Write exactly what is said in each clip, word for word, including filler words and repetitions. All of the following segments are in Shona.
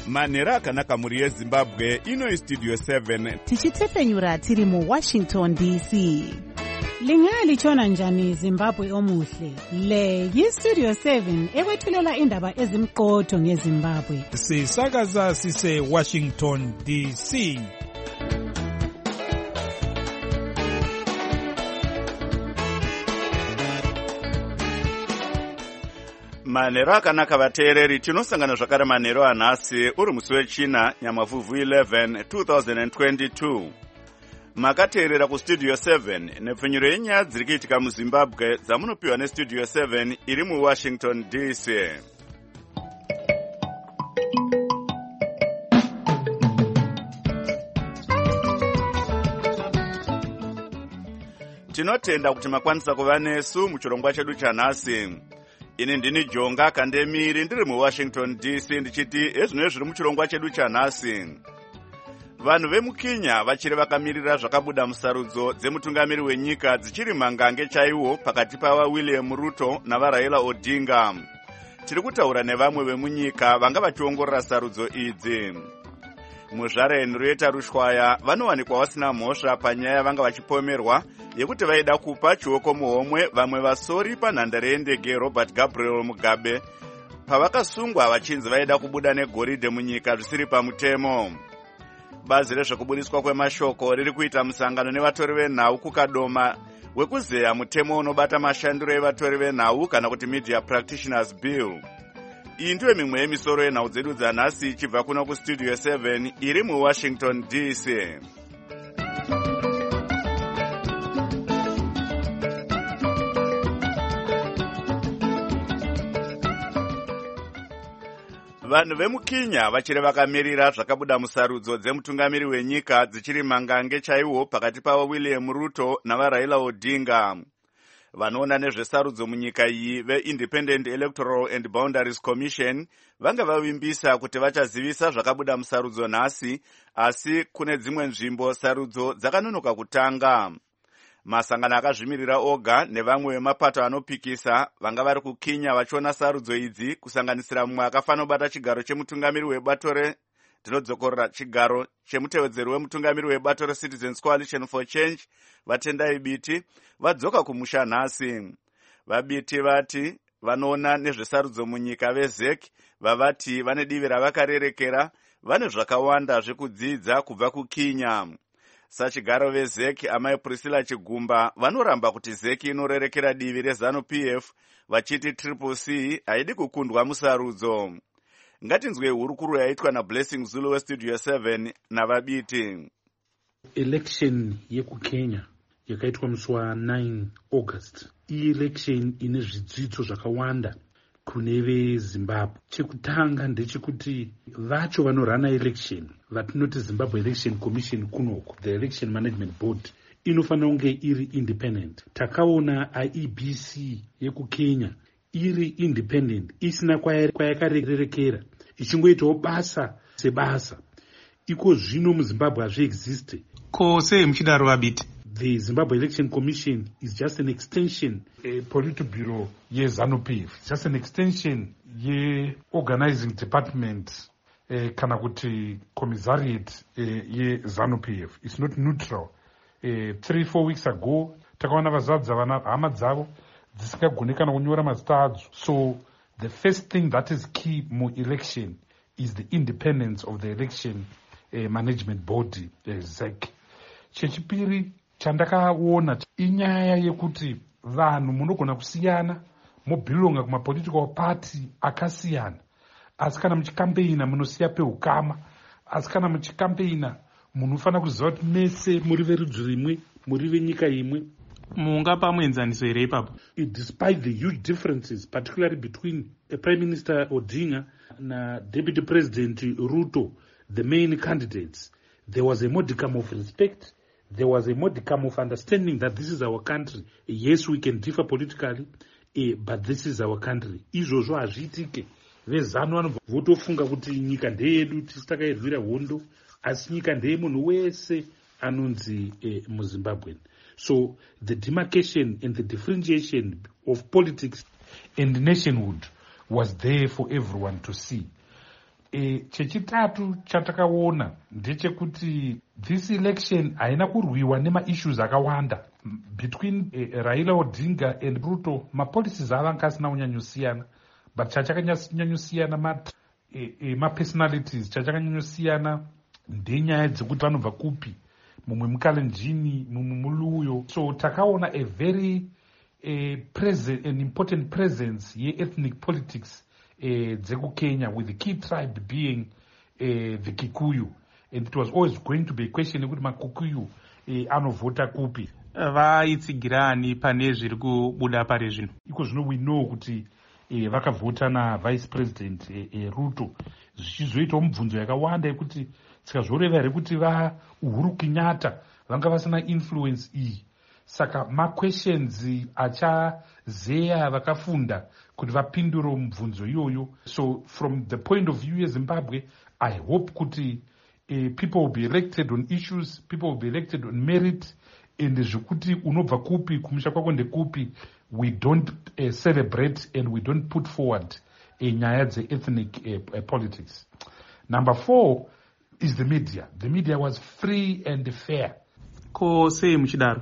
manhero akanaka mhuri yezimbabwe. Ino istudio seven tichitefenyura tiri muwashington D C. Lingalitshona njani Zimbabwe omuhle? Le yistudio seven ekwethulela indaba ezimqotho ngeZimbabwe. Sisakaza sise Washington D C. manhero akanaka vateereri, tinosangana zvakare manhero anhasi uri musi wechina nyamavhuvhu eleven twenty twenty-two. Makateerera kustudio seven nepfenyuro yenyaya dziri kuitika muZimbabwe dzamunopiwa nestudio seven iri muWashington D C. Tinotenda kuti makwanisa kuva nesu muchirongwa chedu chanhasi. Ini ndini Jonga Kandemiri ndiri muWashington D C ndichiti ezvino zviri muchirongwa chedu chanhasi. Vanhu vemuKenya vachiri vakamirira zvakabuda musarudzo dzemutungamiri wenyika dzichiri mangange chaiwo pakati pava William Ruto navaRaila Odinga. Tiri kutaura nevamwe vemunyika vanga vachiongorora sarudzo idzi. Muzvare Henrietta Rushwaya vanowanikwa vasina mhosva panyaya vanga vachipomerwa yekuti vaida kupa chioko muhomwe vamwe vasori panhandare yendege Robert Gabriel Mugabe pavakasungwa vachinzi vaida kubuda negoridhe munyika zvisiri pamutemo. Bazi rezvekubudiswa kwemashoko riri kuita musangano nevatori venhau kukadoma wekuzeya mutemo unobata mashandiro evatori venhau kana kuti Media Practitioners Bill. Iyi ndiyo mimwe yemisoro yenhau dzedu dzanhasi ichibva kuno kustudio seven iri muWashington D C. Vanhu vemuKenya vachiri vakamirira zvakabuda musarudzo dzemutungamiri wenyika dzichiri mangange chaiwo pakati pava William Ruto navaRaila Odinga. Vanoona nezvesarudzo munyika iyi veIndependent Electoral and Boundaries Commission vanga vavimbisa kuti vachazivisa zvakabuda musarudzo nhasi, asi kune dzimwe nzvimbo sarudzo dzakanonoka kutanga. Masangano akazvimirira oga nevamwe vemapato anopikisa vanga vari kuKenya vachiona sarudzo idzi, kusanganisira mumwe akafanira kubata chigaro chemutungamiri webatore tinodzokorera chigaro chemutevedzeri wemutungamiri webato reCitizens Coalition for Change Vatendai Biti vadzoka kumusha nhasi. Vabiti vati vanoona nezvesarudzo munyika veZEC vavati vane divi ravakarerekera, vane zvakawanda zvekudzidza kubva kuKenya. Sachigaro veZEC amai Priscilla Chigumba vanoramba kuti ZEC inorerekera divi reZANU-P F vachiti Triple C haidi kukundwa musarudzo. Ngatinzwe hurukuru yaitwa naBlessing Zulu westudio seven navabiti. Election yekuKenya yakaitwa musi wa9 August. Iyi election ine zvidzidzo zvakawanda kune veZimbabwe. Chekutanga ndechekuti vacho vanorana election vatinoti Zimbabwe Election Commission kunoku, the Election Management Board, inofanira kunge iri independent. Takaona I E B C yekuKenya iri independent, isina kwayakarerekera, ichingoitawo basa sebasa. Iko zvino muZimbabwe hazviexiste. Ko sei muchidaro vabiti? The Zimbabwe Election Commission is just an extension, a Politburo yeZANU-P F. It's just an extension ye-organizing department eh, kana kuti commissariat eh, yeZANU-P F. It's not neutral. Eh, three, four weeks ago, takaona vazadza vana hama dzavo dzisingagone kana kunyora mazita adzo. So the first thing that is key mu election is the independence of the election eh, management body, eh, ZEC. Chechipiri chandakaona inyaya yekuti vanhu munogona kusiyana, mobhilonga kumapolitical party akasiyana, asi kana muchikampeina munosiya peukama, asi kana muchikampeina munofana kuziva kuti mese muri verudzi rimwe, muri venyika imwe. Mungapa muenzaniso here ipapo? Despite the huge differences, particularly between uh, Prime Minister Odinga and Deputy President Ruto, the main candidates, there was a modicum of respect. There was a modicum of understanding that this is our country. Yes, we can differ politically, eh, but this is our country. Izvozvo hazviitike. VeZANU vanobva votofunga kuti nyika ndeyedu tisitakairwira hondo, asi nyika ndeyemunhu wese anonzi eh, muZimbabwe. So the demarcation and the differentiation of politics and nationhood was there for everyone to see. E, chechitatu chatakaona ndechekuti this election haina kurwiwa nemaissues akawanda between e, Raila Odinga and Ruto. Mapolicies avanga asina kunyanyosiyana, but chachakanyanyosiyana ma, e, e, mapersonalities chachakanyanyosiyana ndenyaya dzekuti vanobva kupi, mumwe mukalenjini mumwe muluyo. So takaona a very a present, an important presence ye-ethnic politics uh, dzeku Kenya, with the key tribe being uh, the Kikuyu. And it was always going to be a question yekuti maKikuyu uh, anovhota kupi. Vaitsigirani pane zviri kubuda pari zvino. Iko zvino we know kuti uh, vakavhota na vice president uh, uh, Ruto, zvichizoitawo mibvunzo yakawanda yekuti tikazoreva here kuti va Uhuru Kenyatta vanga vasina influence iyi. Saka ma-questions achazeya vakafunda kuti vapindure mibvunzo iyoyo. So from the point of view yeZimbabwe, I hope kuti uh, people will be elected on issues, people will be elected on merit, and zvekuti unobva kupi kumusha kwako ndekupi, we don't uh, celebrate and we don't put forward uh, nyaya dze-ethnic uh, uh, politics. Number four is the media. The media was free and fair. Ko sei muchidaro?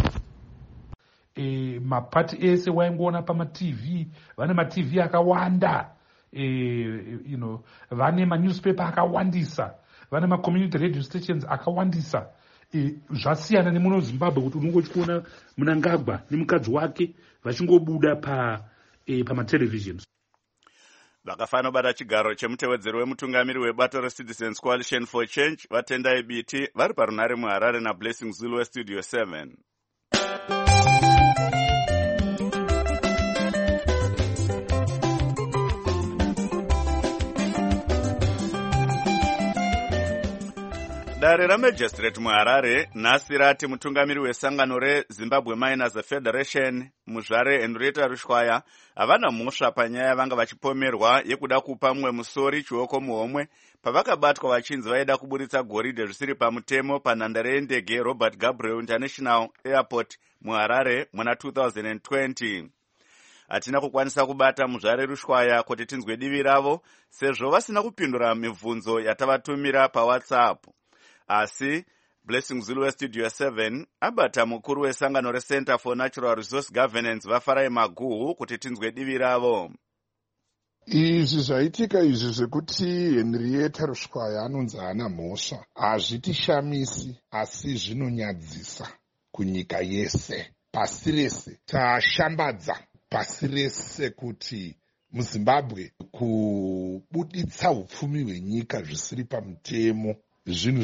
E, mapati ese waingoona pama-tv, vane ma-tv akawanda, e, you know, vane ma-newspaper akawandisa, vane ma-community radio stations akawandisa. E, zvasiyana nemuno Zimbabwe kuti unongochiona Mnangagwa nemukadzi wake vachingobuda pa e, pama-television. Vakafana bata chigaro chemutevedzeri wemutungamiri webato reCitizens Coalition for Change vatendai biti vari parunare muHarare naBlessing Zulu weStudio seven. Dare raMagistrate muHarare nhasi rati mutungamiri wesangano reZimbabwe Miners Federation Muzvare Henrietta Rushwaya havana mhosva panyaya vanga vachipomerwa yekuda kupa mumwe musori chioko muhomwe pavakabatwa vachinzi vaida kuburitsa goridhe zvisiri pamutemo panhandare yendege Robert Gabriel International Airport muHarare muna two thousand twenty. Hatina kukwanisa kubata Muzvare Rushwaya kuti tinzwe divi ravo sezvo vasina kupindura mibvunzo yatavatumira paWhatsApp. Asi Blessing Zulu weStudio seven abata mukuru wesangano reCenter for Natural Resource Governance Vafarai Maguhu kuti tinzwe divi ravo. Izvi zvaitika izvi zvekuti Henrietta Rushwaya anonzi hana mhosva hazvitishamisi, asi zvinonyadzisa kunyika yese, pasi rese. Tashambadza pasi rese kuti muZimbabwe kubuditsa upfumi hwenyika zvisiri pamutemo zvinhu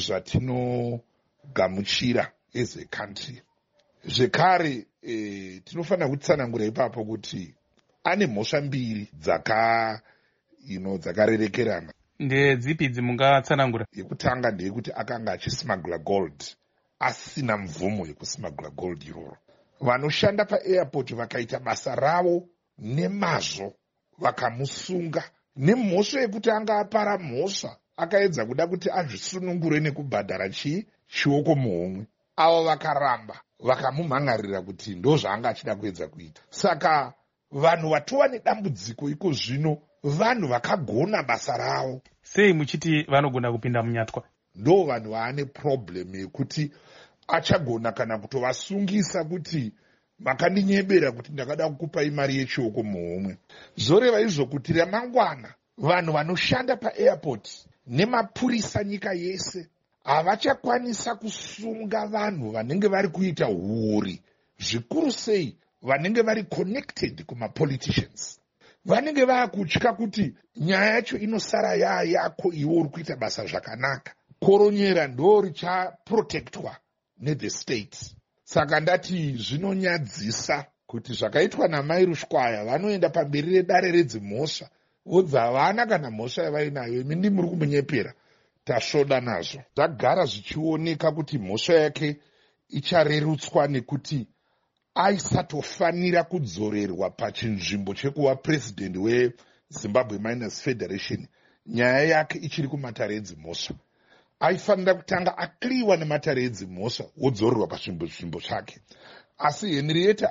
zvatinogamuchira as a country. Zvekare e, tinofanira kutsanangura ipapo kuti ane mhosva mbiri dzaka you know, dzakarerekerana. Ndedzipi dzimungatsanangura? Yekutanga ndeyekuti akanga achismuggle gold asina mvumo yekusmuggle gold iroro. Vanoshanda paairport vakaita basa ravo nemazvo vakamusunga nemhosva yekuti anga apara mhosva akaedza kuda kuti azvisunungure nekubhadhara chii chioko muhomwe. Avo vakaramba vakamumhangarira kuti ndo zvaanga achida kuedza kuita. Saka vanhu vatova nedambudziko iko zvino vanhu vakagona basa ravo. Sei muchiti vanogona kupinda munyatwa? Ndo vanhu vaane problem yekuti achagona kana kutovasungisa kuti makandinyebera kuti ndakada kukupai mari yechioko muhomwe. Zoreva izvo kuti ramangwana vanhu vanoshanda paairport nemapurisa nyika yese havachakwanisa kusunga vanhu vanenge vari kuita huori, zvikuru sei vanenge vari connected kumapoliticians. Vanenge vaakutya kuti nyaya yacho inosara yaa yako iwe uri kuita basa zvakanaka. Koronyera ndo richaprotectwa nethe state. Saka ndati zvinonyadzisa kuti zvakaitwa naMai Rushwaya vanoenda pamberi redare redzimhosva vodza havana kana mhosva yavainayo, imi ndimi muri kumunyepera, tasvoda nazvo. Zvagara zvichioneka kuti mhosva yake icharerutswa nekuti aisatofanira kudzorerwa pachinzvimbo chekuva president weZimbabwe Miners Federation. Nyaya yake ichiri kumatare edzimhosva. Aifanira kutanga akliwa nematare edzimhosva wodzorerwa pazvimbo chake. Asi Henrietta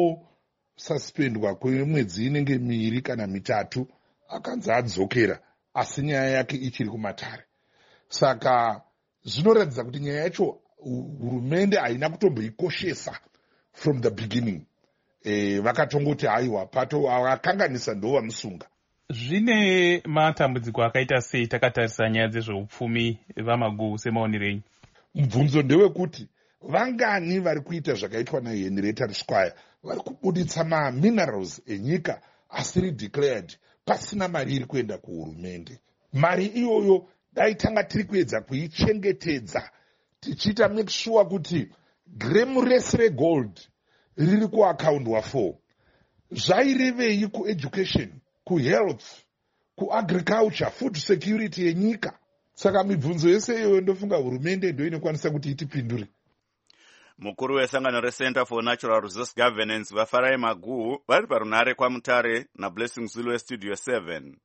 akangosuspendwa kwemwedzi inenge miiri kana mitatu akanzi adzokera asi nyaya yake ichiri kumatare. Saka zvinoratidza kuti nyaya yacho hurumende haina kutomboikoshesa from the beginning. E, vakatongoti haiwa pato vakanganisa ndo vamusunga. Zvine matambudziko akaita sei takatarisa nyaya dzezveupfumi vamagu semaonirenyi? Mubvunzo ndewekuti vangani vari kuita zvakaitwa naHenrietta Squire vari kubuditsa maminerals enyika asiri declared pasina mari iri kuenda kuhurumende. Mari iyoyo dai tanga tiri kuedza kuichengetedza tichiita make sure kuti gremu rese regold riri kuakaundwa for. Zvairevei kueducation, kuhealth, kuagriculture, food security yenyika? Saka mibvunzo yese iyoyo ndofunga hurumende ndo inokwanisa kuti itipindure. Mukuru wesangano reCenter for Natural Resource Governance vaFarai Maguhu vari parunare kwaMutare naBlessing Zulu weStudio seven.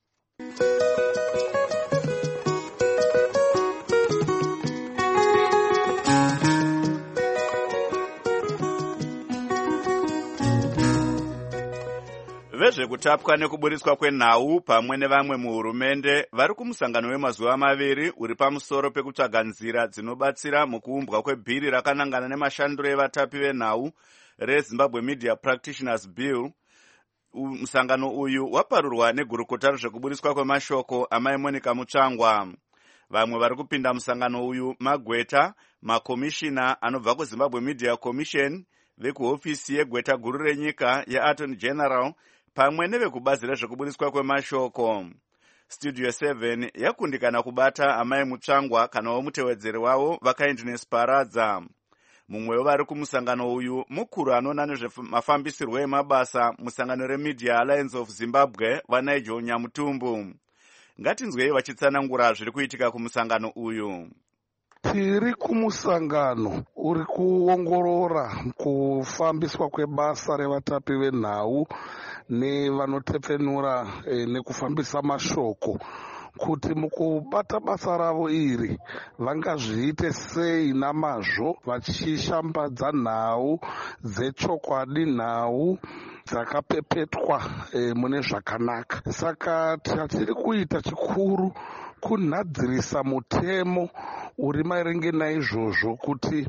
Vezvekutapwa nekuburiswa kwenhau pamwe nevamwe muhurumende vari kumusangano wemazuva maviri uri pamusoro pekutsvaga nzira dzinobatsira mukuumbwa kwebhiri rakanangana nemashandiro evatapi venhau reZimbabwe Media Practitioners Bill. Musangano uyu waparurwa negurukota rezvekuburiswa kwemashoko amai Monica Mutsvangwa. Vamwe vari kupinda musangano uyu magweta, makomishina anobva kuZimbabwe Media Commission, vekuhofisi yegweta guru renyika yeAttorney General, pamwe nevekubazi rezvekuburiswa kwemashoko. Studio seven yakundikana kubata amai Mutsvangwa kana womutevedzeri wavo vaKindness Paradza. Mumwe wevari kumusangano uyu mukuru anoona nezvemafambisirwo emabasa musangano reMedia Alliance of Zimbabwe vaNigel Nyamutumbu. Ngatinzwei vachitsanangura zviri kuitika kumusangano uyu. Tiri kumusangano uri kuongorora kufambiswa kwebasa revatapi venhau nevanotepfenura e, nekufambisa mashoko kuti mukubata basa ravo iri vangazviite sei namazvo vachishambadza nhau dzechokwadi, nhau dzakapepetwa e, mune zvakanaka. Saka tatiri kuita chikuru kunhadzirisa mutemo uri maringe naizvozvo kuti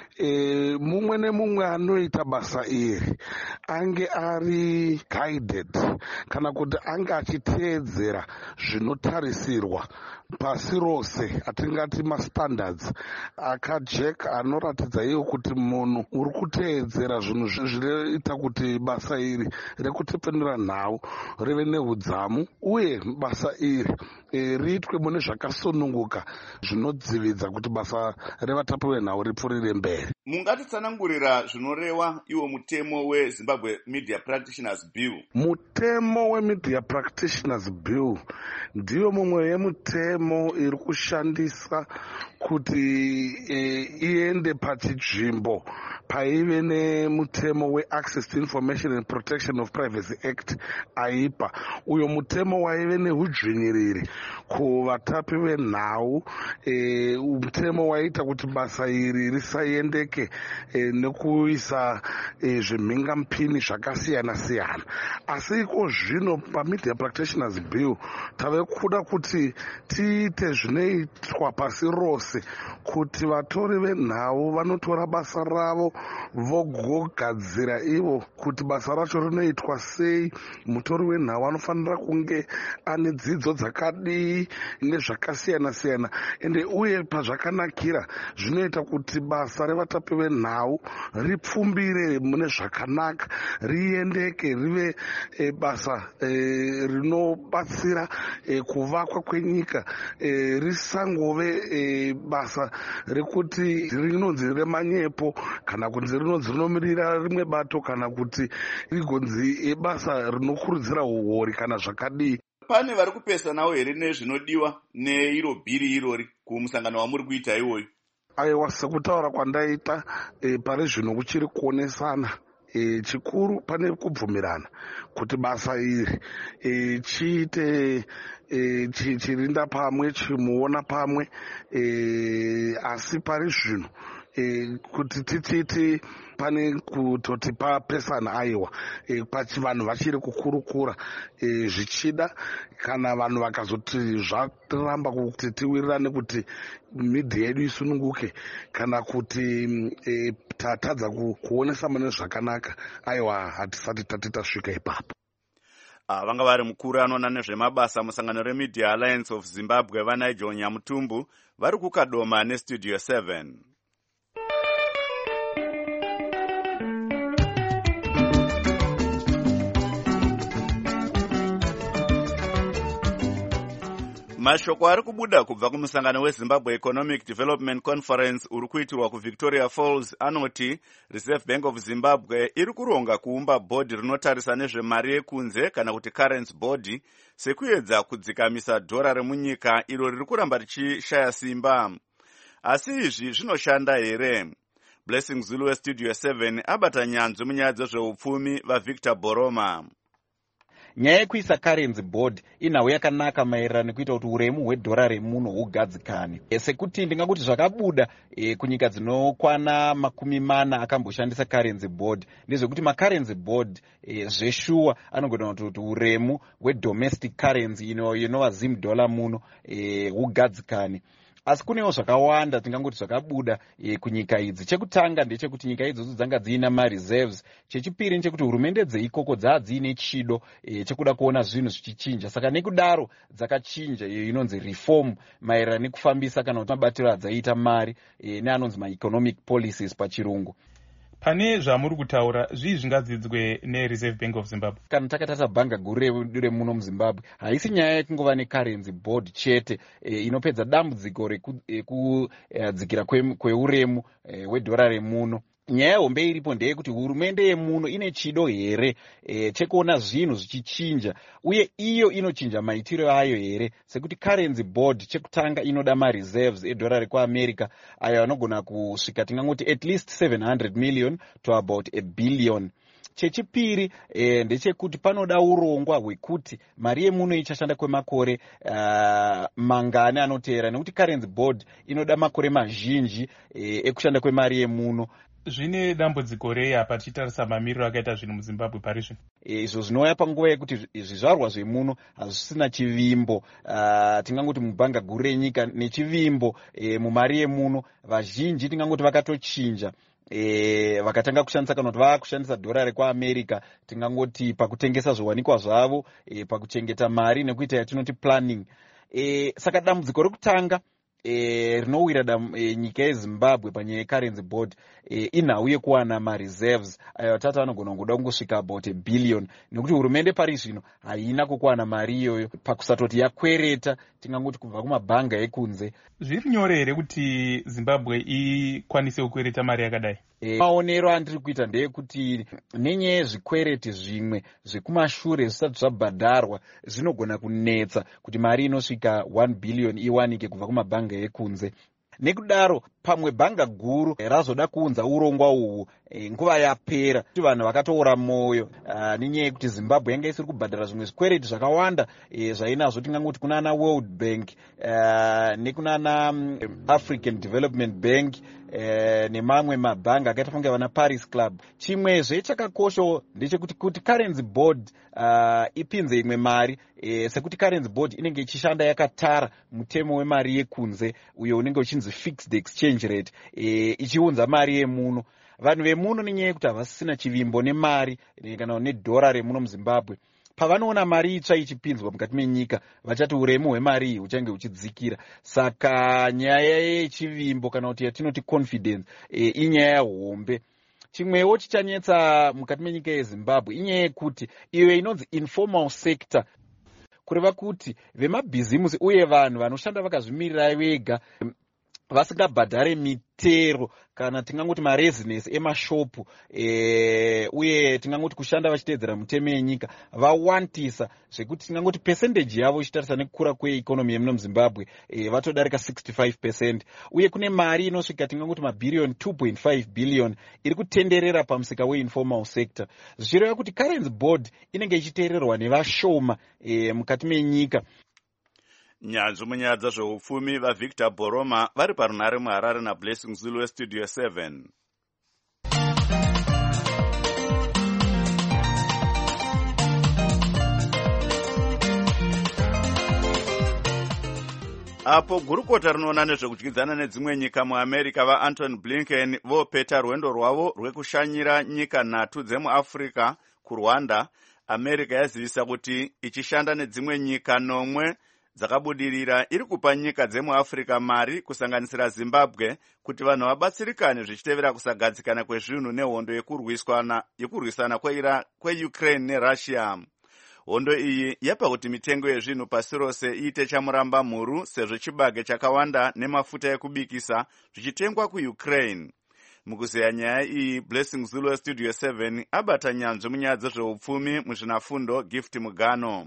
E, mumwe nemumwe anoita basa iri ange ari guided kana kuti ange achiteedzera zvinotarisirwa pasi rose, atingati mastandards akajeka anoratidza iyo kuti munhu uri kuteedzera zvinhu zvinoita kuti basa iri rekutepfenura nhau rive neudzamu uye basa iri e, riitwe mune zvakasununguka zvinodzividza kuti basa revatapi venhau ripfuurire mberi. Mungatitsanangurira zvinoreva iwo mutemo weZimbabwe Media Practitioners Bill? Mutemo weMedia Practitioners Bill ndiyo mumwe yemutemo iri kushandisa kuti e, iende pachinzvimbo paive nemutemo weAccess to Information and Protection of Privacy Act aipa. Uyo mutemo waive nehudzvinyiriri kuvatapi venhau. E, mutemo waita kuti basa iri risaiendeke e, nekuisa e, zvimhingamupini zvakasiyana siyana. Asi iko zvino paMedia Practitioners Bill tave kuda kuti tiite zvinoitwa pasi rose kuti vatori venhau vanotora basa ravo vogogadzira ivo kuti basa racho rinoitwa sei. Mutori wenhau anofanira kunge ane dzidzo dzakadii nezvakasiyana siyana ende uye pazvakanakira zvinoita kuti basa revatapi venhau ripfumbire mune zvakanaka, riendeke rive e, basa e, rinobatsira e, kuvakwa kwenyika, e, risangove e, basa rekuti rinonzi remanyepo kana kunzi rinonzi rinomirira rimwe bato kana kuti rigonzi e, basa rinokurudzira uori kana zvakadii. Pane vari kupesanawo here nezvinodiwa neiro bhiri irori kumusangano wamuri kuita iwoyo? Aiwa, sekutaura kwandaita e, pari zvino kuchiri kuonesana. E, chikuru pane kubvumirana kuti basa iri e, chiite e, chirinda pamwe, chimuona pamwe, e, asi pari zvino e, kuti tititi pane kutoti papesana aiwa e, pachi vanhu vachiri kukurukura e, zvichida kana vanhu vakazoti zvaramba kuti tiwirirane kuti midhi yedu isununguke kana kuti e, tatadza kuonesa mune zvakanaka aiwa hatisati tati tasvika ipapo. Uh, vanga vari mukuru anoona nezvemabasa musangano reMedia Alliance of Zimbabwe vaNigel Nyamutumbu vari kukadoma nestudio seven. Mashoko ari kubuda kubva kumusangano weZimbabwe Economic Development Conference uri kuitirwa kuVictoria Falls anoti Reserve Bank of Zimbabwe iri kuronga kuumba bhodhi rinotarisa nezvemari yekunze kana kuti currency board sekuedza kudzikamisa dhora remunyika iro riri kuramba richishaya simba. Asi izvi zvinoshanda here? Blessing Zulu weStudio seven abata nyanzvi munyaya dzezveupfumi vaVictor Boroma. Nyaya yekuisa currency board inhau yakanaka maererano nekuita kuti uremu hwedhora remuno hugadzikane. Sekuti ndingakuti zvakabuda e, kunyika dzinokwana makumi mana akamboshandisa currency board ndezvekuti macurrency board e, zveshuwa anogona kuti uremu hwedomestic currency inova you know, zim dollar muno e, hugadzikane. Asi kunewo zvakawanda tingangoti zvakabuda e, kunyika idzi. Chekutanga ndechekuti nyika idzodzo dzanga dziina mareserves. Chechipiri ndechekuti hurumende dzeikoko dzadziine chido e, chekuda kuona zvinhu zvichichinja. Saka nekudaro dzakachinja iyo inonzi reform maererano nekufambisa kana kuti mabatiro adzaita mari e, neanonzi maeconomic policies pachirungu. Pane zvamuri kutaura zvii zvingadzidzwe neReserve Bank of Zimbabwe? Kana takatasa bhanga guru remuno muZimbabwe haisi nyaya yekungova necurrency board chete e, inopedza dambudziko rekudzikira e, kwe, kweuremu e, hwedhora remuno. Nyaya hombe iripo ndeyekuti hurumende yemuno ine chido here e, chekuona zvinhu zvichichinja uye iyo inochinja maitiro ayo here, sekuti currency board chekutanga inoda mareserves edhora rekuAmerica ayo anogona kusvika tingangoti at least seven hundred million to about a billion. Chechipiri e, ndechekuti panoda urongwa hwekuti mari yemuno ichashanda kwemakore uh, mangane anoteera, nekuti currency board inoda makore mazhinji e, ekushanda kwemari yemuno. Zvine dambudziko rei apa tichitarisa mamiriro akaita zvinhu muZimbabwe pari zvino? Izvo zvinouya panguva yekuti zvizvarwa zvemuno hazvisina chivimbo. Uh, tingangoti mubhanga guru renyika nechivimbo e, mumari yemuno vazhinji tingangoti vakatochinja. E, vakatanga kushandisa kana kuti vakushandisa dhora rekuAmerica tingangoti pakutengesa zviwanikwa zvavo e, pakuchengeta mari nekuita yatinoti planning. E, saka dambudziko rekutanga E, rinowira e, nyika yeZimbabwe panyaya yecurrency board e, inhau yekuwana mareserves ayo atatu anogona kungoda kungosvika about a billion, nekuti hurumende pari zvino haina kukuwana mari iyoyo pakusatoti yakwereta tingangoti kubva kumabhanga ekunze. Zviri nyore here kuti Zimbabwe ikwanise kukwereta mari yakadai? E, maonero andiri kuita ndeyekuti nenyaya yezvikwereti zvimwe zvekumashure zvisati zvabhadharwa zvinogona kunetsa kuti mari inosvika one billion iwanike kubva kumabhanga ekunze. Nekudaro pamwe bhanga guru razoda kuunza urongwa uhu e, nguva yapera kuti vanhu vakatoora moyo uh, nenyaya yekuti Zimbabwe yanga isiri kubhadhara zvimwe zvikwereti zvakawanda e, zvainazvo tingangoti kunana World Bank uh, nekunana um, African Development Bank uh, nemamwe mabhanga akaita funge vana Paris Club. Chimwezve chakakosha ndechekuti kuti currency board uh, ipinze imwe mari e, sekuti currency board inenge ichishanda yakatara mutemo wemari yekunze uyo unenge uchinzi fixed exchange rate e, ichiunza mari yemuno. Vanhu vemuno nenyaya yekuti havasisina chivimbo nemari kana nedhora remuno muZimbabwe, pavanoona mari itsva ichipinzwa mukati menyika vachati uremu hwemari iyi huchange huchidzikira. Saka nyaya yechivimbo kana kuti yatinoti confidence e, inyaya hombe. Chimwewo chichanetsa mukati menyika yeZimbabwe inyaya yekuti iwe inonzi informal sector, kureva kuti vemabhizimusi uye vanhu vanoshanda vakazvimirira vega vasingabhadhare mitero kana tingangoti marezinesi emashopu e, uye tingangoti kushanda vachiteedzera mutemo yenyika vawandisa zvekuti tingangoti percentage yavo ichitarisa nekukura kweikonomi yemuno muZimbabwe e, vatodarika sixty-five percent, uye kune mari inosvika tingangoti mabhiriyoni two point five billion iri kutenderera pamusika weinformal sector, zvichireva kuti currency board inenge ichiteererwa nevashoma e, mukati menyika. nyanzvi munyaya dzezveupfumi vaVictor Boroma vari parunhare muHarare naBlessing Zulu westudio seven. Apo gurukota rinoona nezvekudyidzana nedzimwe nyika muAmerica vaAntony Blinken vopeta rwendo rwavo rwekushanyira nyika nhatu dzemuAfrica kuRwanda, America yazivisa kuti ichishanda nedzimwe nyika nomwe dzakabudirira iri kupa nyika dzemuAfrica mari kusanganisira Zimbabwe kuti vanhu vabatsirikane zvichitevera kusagadzikana kwezvinhu nehondo yekurwisana kweUkraine neRussia. Hondo iyi yapa kuti mitengo yezvinhu pasi rose iite chamuramba mhuru sezvo chibage chakawanda nemafuta ekubikisa zvichitengwa kuUkraine. Mukuzeya nyaya iyi, Blessing Zulu westudio seven abata nyanzvi munyaya dzezveupfumi muzvinafundo Gift Mugano.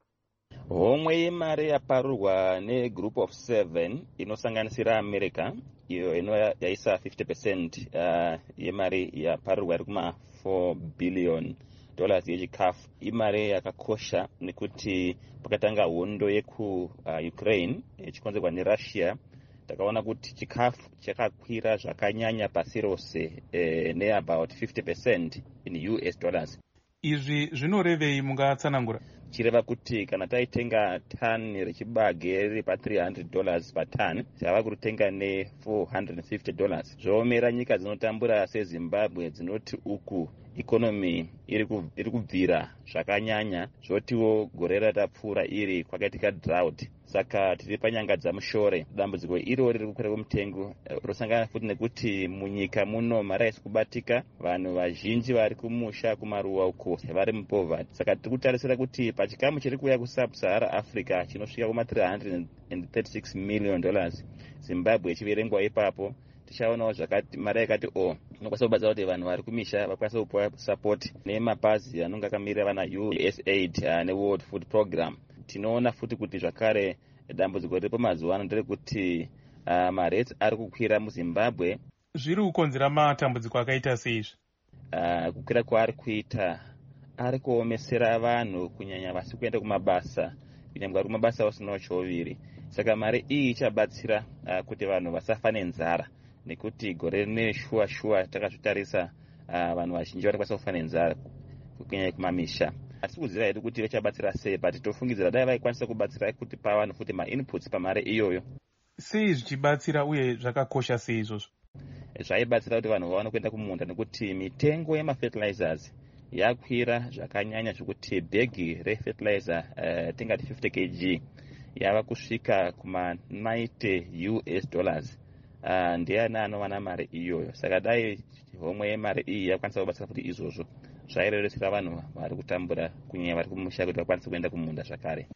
Homwe yemari yaparurwa negroup of seven inosanganisira America iyo inoyaisa fifty percent uh, yemari yaparurwa iri kuma four billion dollars yechikafu. Imari yakakosha nekuti pakatanga hondo yeku uh, Ukraine ichikonzerwa neRussia, takaona kuti chikafu chakakwira zvakanyanya pasi rose eh, ne about fifty percent in U S dollars. Izvi zvinorevei mungatsanangura? Chireva kuti kana taitenga tani rechibage riri pa three hundred dollars pa tani, tava kutenga ne four hundred fifty dollars. Zvoomera nyika dzinotambura seZimbabwe dzinoti uku economy iri kubvira zvakanyanya, zvotiwo gore ratapfuura iri kwakaitika drought. Saka tiri panyanga dzamushore. Dambudziko iro riri kukwira kumutengo rosangana futi nekuti munyika muno mari haisi kubatika, vanhu vazhinji vari kumusha kumaruwa uko vari mupoverty. Saka tiri kutarisira kuti pachikamu chiri kuuya kuSub-Sahara Africa chinosvika kuma three hundred thirty-six million dollars, Zimbabwe ichiverengwa ipapo, tichaonawo zvakati mari yakati o inokwanisa kubatsira kuti vanhu vari kumisha vakwanisa kupiwa support nemapazi anonga akamirira vana U S A I D uh, neWorld Food Program. Tinoona futi kuti zvakare dambudziko riripo mazuva ano nderekuti uh, marate ari kukwira muZimbabwe. Zviri kukonzera matambudziko akaita seizvi? Uh, kukwira kwaari kuita ari kuomesera vanhu kunyanya vasi kuenda kumabasa, kunyangwa ari kumabasa usinawo choviri. Saka mari iyi ichabatsira uh, kuti vanhu vasafa nenzara, nekuti gore rine shuwa shuwa takazvitarisa uh, vanhu vazhinji vanokwanisa kufa nenzara kunyanya kumamisha. Asi kuziva hedu kuti vachabatsira sei, but tofungidzira dai vaikwanisa kubatsira kuti pa vanhu futi ma-inputs pamari iyoyo. Sei zvichibatsira uye zvakakosha sei izvozvo? Zvaibatsira kuti vanhu vaone kuenda kumunda, nekuti mitengo yemafertilizers yakwira zvakanyanya zvokuti bhegi refertilizer uh, tingati fifty kilograms yava kusvika kuma ninety U S dollars. Uh, ndiani anowana mari iyoyo. Saka dai homwe yemari iyi yakwanisa kubatsira kuti izvozvo zvairerusira vanhu vari kutambura kunyanya vari kumusha kuti vakwanise kuenda kumunda zvakare.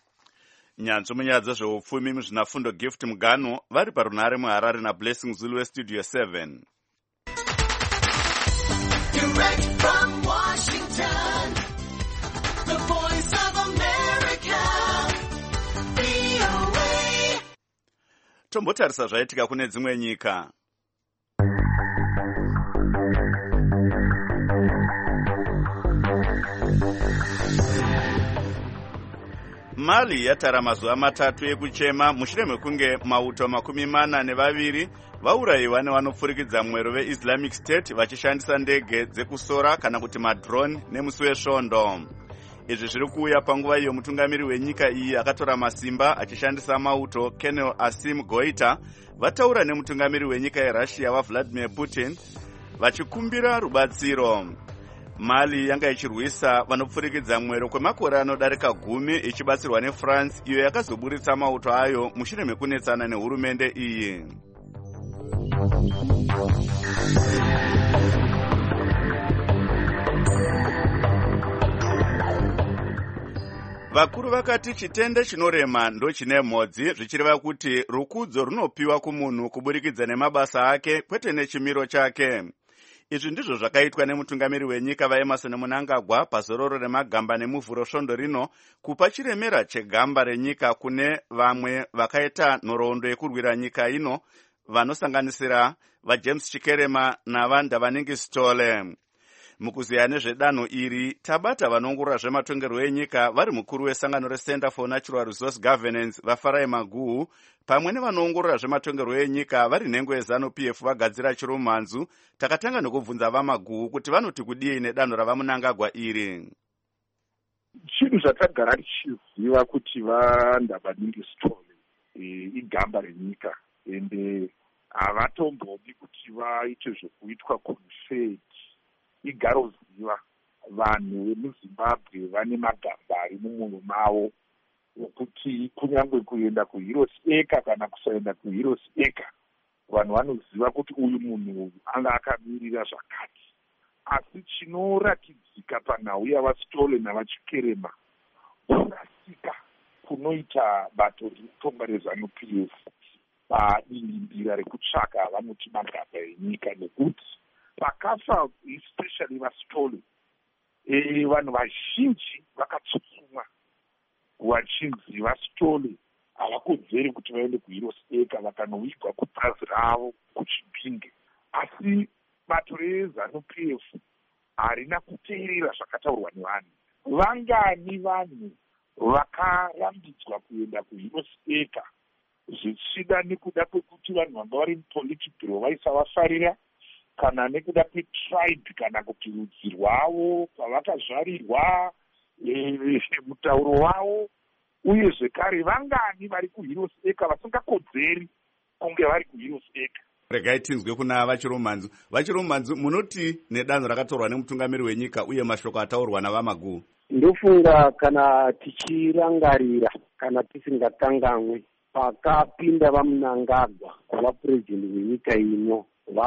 Nyanzvi munyaya dzezveupfumi muzvinafundo Gift Mugano vari parunhare muHarare naBlessing Zulu westudio seven. Direct from Washington, the voice of America, V O A. Tombotarisa zvaitika kune dzimwe nyika. Mali yatara mazuva matatu ekuchema mushure mekunge mauto makumi mana nevaviri vaurayiwa nevanopfurikidza mwero veIslamic State vachishandisa ndege dzekusora kana kuti madrone nemusi wesvondo. Izvi zviri kuuya panguva iyo mutungamiri wenyika iyi akatora masimba achishandisa mauto Colonel Asim Goita vataura nemutungamiri wenyika yeRussia waVladimir Putin vachikumbira rubatsiro. Mali yanga ichirwisa vanopfurikidza mwero kwemakore anodarika gumi ichibatsirwa neFrance iyo yakazoburitsa mauto ayo mushure mekunetsana nehurumende iyi. Vakuru vakati chitende chinorema ndo chine mhodzi, zvichireva kuti rukudzo runopiwa kumunhu kuburikidza nemabasa ake kwete nechimiro chake. Izvi ndizvo zvakaitwa nemutungamiri wenyika vaEmerson Mnangagwa pazororo remagamba nemuvhuro svondo rino kupa chiremera chegamba renyika kune vamwe vakaita nhoroondo yekurwira nyika ino vanosanganisira vaJames Chikerema naVanda Vaningistole. Mukuziya nezvedanho iri tabata vanoongorora zvematongerwo enyika vari mukuru wesangano recenter for natural resource governance vafarai maguhu pamwe nevanoongorora zvematongerwo enyika vari nhengo yeZANU-P F vagadzira chiromhanzu. Takatanga nekubvunza vamaguhu kuti vanoti kudii nedanho ravamunangagwa iri. Chinhu zvatagara tichiziva kuti vaNdabaningi Stole igamba renyika ende havatombodi kuti vaite zvekuitwa confed. Igaroziva vanhu vemuZimbabwe vane magamba ari mumwoyo mavo wokuti kunyange kuenda kuHeroes Acre kana kusaenda kuHeroes Acre vanhu vanoziva kuti uyu munhu anga akamirira zvakati. Asi chinoratidzika panhau yavaStole navaChikerema kurasika kunoita bato rekutonga reZANU-P F padingimbira rekutsvaga vanoti magamba enyika, nekuti pakafa especially vaStole vanhu vazhinji vakatsutsumwa vachinzi vaStole havakodzeri kuti vaende kuHeroes Acre vakanowigwa kuphazi ravo kuChipinge. Asi bato reZANU-P F harina kuteerera zvakataurwa nevanhu. Vangani vanhu vakarambidzwa kuenda kuHeroes Acre zvichida nekuda kwekuti vanhu vanga vari mupolitibhiro vaisavafarira, kana nekuda kwetribe kana kuti rudzi rwavo kwavakazvarirwa, mutauro wavo, uye zvekare vangani vari kuHeroes Acre vasingakodzeri kunge vari kuHeroes Acre. Regai tinzwe kuna vaChiromhanzu. vaChiromhanzu, munoti nedanho rakatorwa nemutungamiri wenyika uye mashoko ataurwa navamaguhu? Ndofunga kana tichirangarira kana tisingakanganwe pakapinda vaMnangagwa kuva purezidendi wenyika ino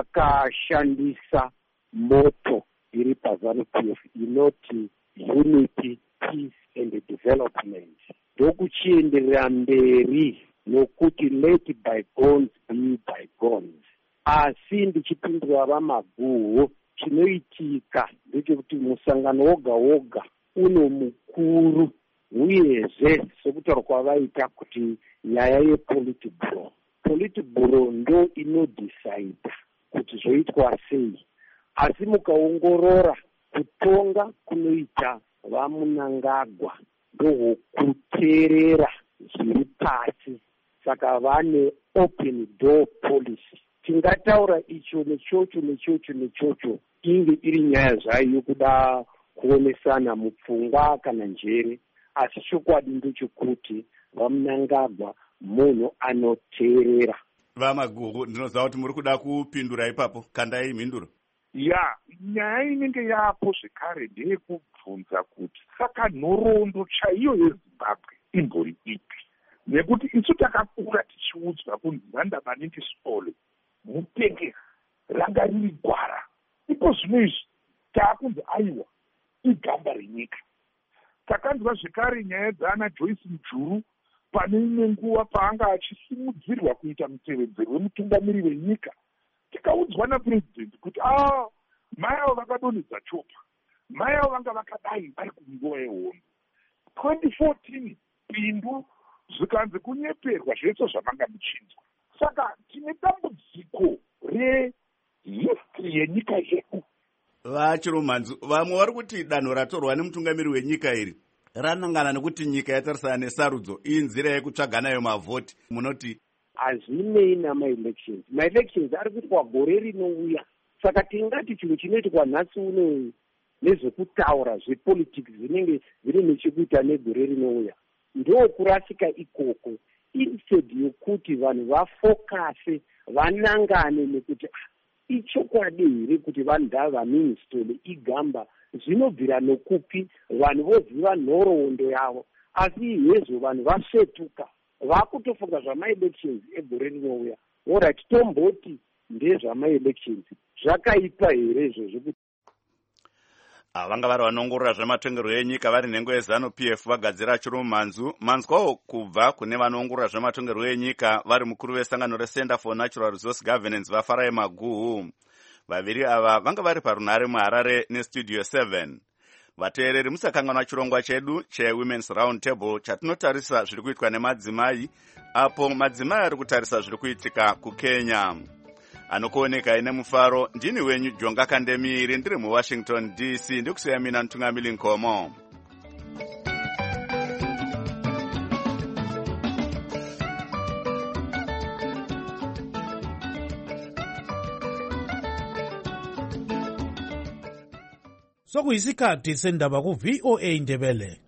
vakashandisa moto iri paZANU-P F inoti unity, peace and development. Ndokuchienderera mberi nokuti let bygones be bygones. Asi ndichipindura vamaguhu, chinoitika ndechekuti musangano woga woga uno mukuru, uyezve sekutaura kwavaita kuti nyaya yepolitiburo politiburo ndo inodecide kuti zvoitwa sei. Asi mukaongorora kutonga kunoita vaMnangagwa ndohwokuteerera zviri pasi, saka vane open door policy. Tingataura icho nechocho nechocho nechocho inge iri nyaya zvayo yokuda kuonesana mupfungwa kana njere, asi chokwadi ndechekuti vaMnangagwa munhu anoteerera. Vamaguhu, ndinoziva kuti muri kuda kupindura ipapo, kandai mhinduro. Ya, nyaya inenge yapo zvekare ndeyekubvunza kuti saka nhoroondo chaiyo yeZimbabwe imbori ipi? Nekuti isu takakura tichiudzwa kunzi vaNdabaningi Stole mutenge ranga riri gwara. Ipo zvino izvi taakunzi aiwa igamba renyika. Takanzwa zvekare nyaya dzaana Joyce Mujuru pane imwe nguva paanga achisimudzirwa kuita mutevedzeri wemutungamiri wenyika. Tikaudzwa napurezidendi kuti ah, mai avo vakadonhedza chopa, mai avo vanga vakadai vari kunguva yehondo. twenty fourteen pindu zvikanzi kunyeperwa zvese zvamanga muchinzwa. Saka tine dambudziko rehistory yenyika yedu. VaChiromhanzu, vamwe vari kuti danho ratorwa nemutungamiri wenyika iri ranangana nekuti nyika yatarisana nesarudzo, iyi nzira yekutsvaga nayo mavhoti. Munoti hazvinei namaelections. Maelections ari kuitwa gore rinouya. Saka tingati chinhu chinoitwa nhasi uno nezvekutaura zvepolitics zvinenge zviri nechekuita negore rinouya ndokurasika ikoko, instead yokuti vanhu vafokase vanangane nekuti ichokwadi here kuti vaNdabaningi Stole igamba zvinobvira nokupi, vanhu voziva nhoroondo yavo. Asi hezvo vanhu vasvetuka vakutofunga zvamaelections egore rinouya. Alright, tomboti ndezvamaelections zvakaipa here izvozvo? vanga vari vanoongorora zvematongerwo enyika vari nhengo yeZANU-P F vagadzira Chiromhanzu. Manzwawo kubva kune vanoongorora zvematongerwo enyika vari mukuru wesangano reCenter for Natural Resource Governance vafarai maguhu. Vaviri ava vanga vari parunhare muHarare neStudio seven. Vateereri, musakanganwa chirongwa chedu cheWomen's Round Table chatinotarisa zviri kuitwa nemadzimai, apo madzimai ari kutarisa zviri kuitika kuKenya. anokuoneka ine mufaro. Ndini wenyu Jonga Kandemiri, ndiri muWashington D C, ndikusiya mina Ntungamili Nkomo. Sokuyisikhathi sendaba ku V O A Ndebele.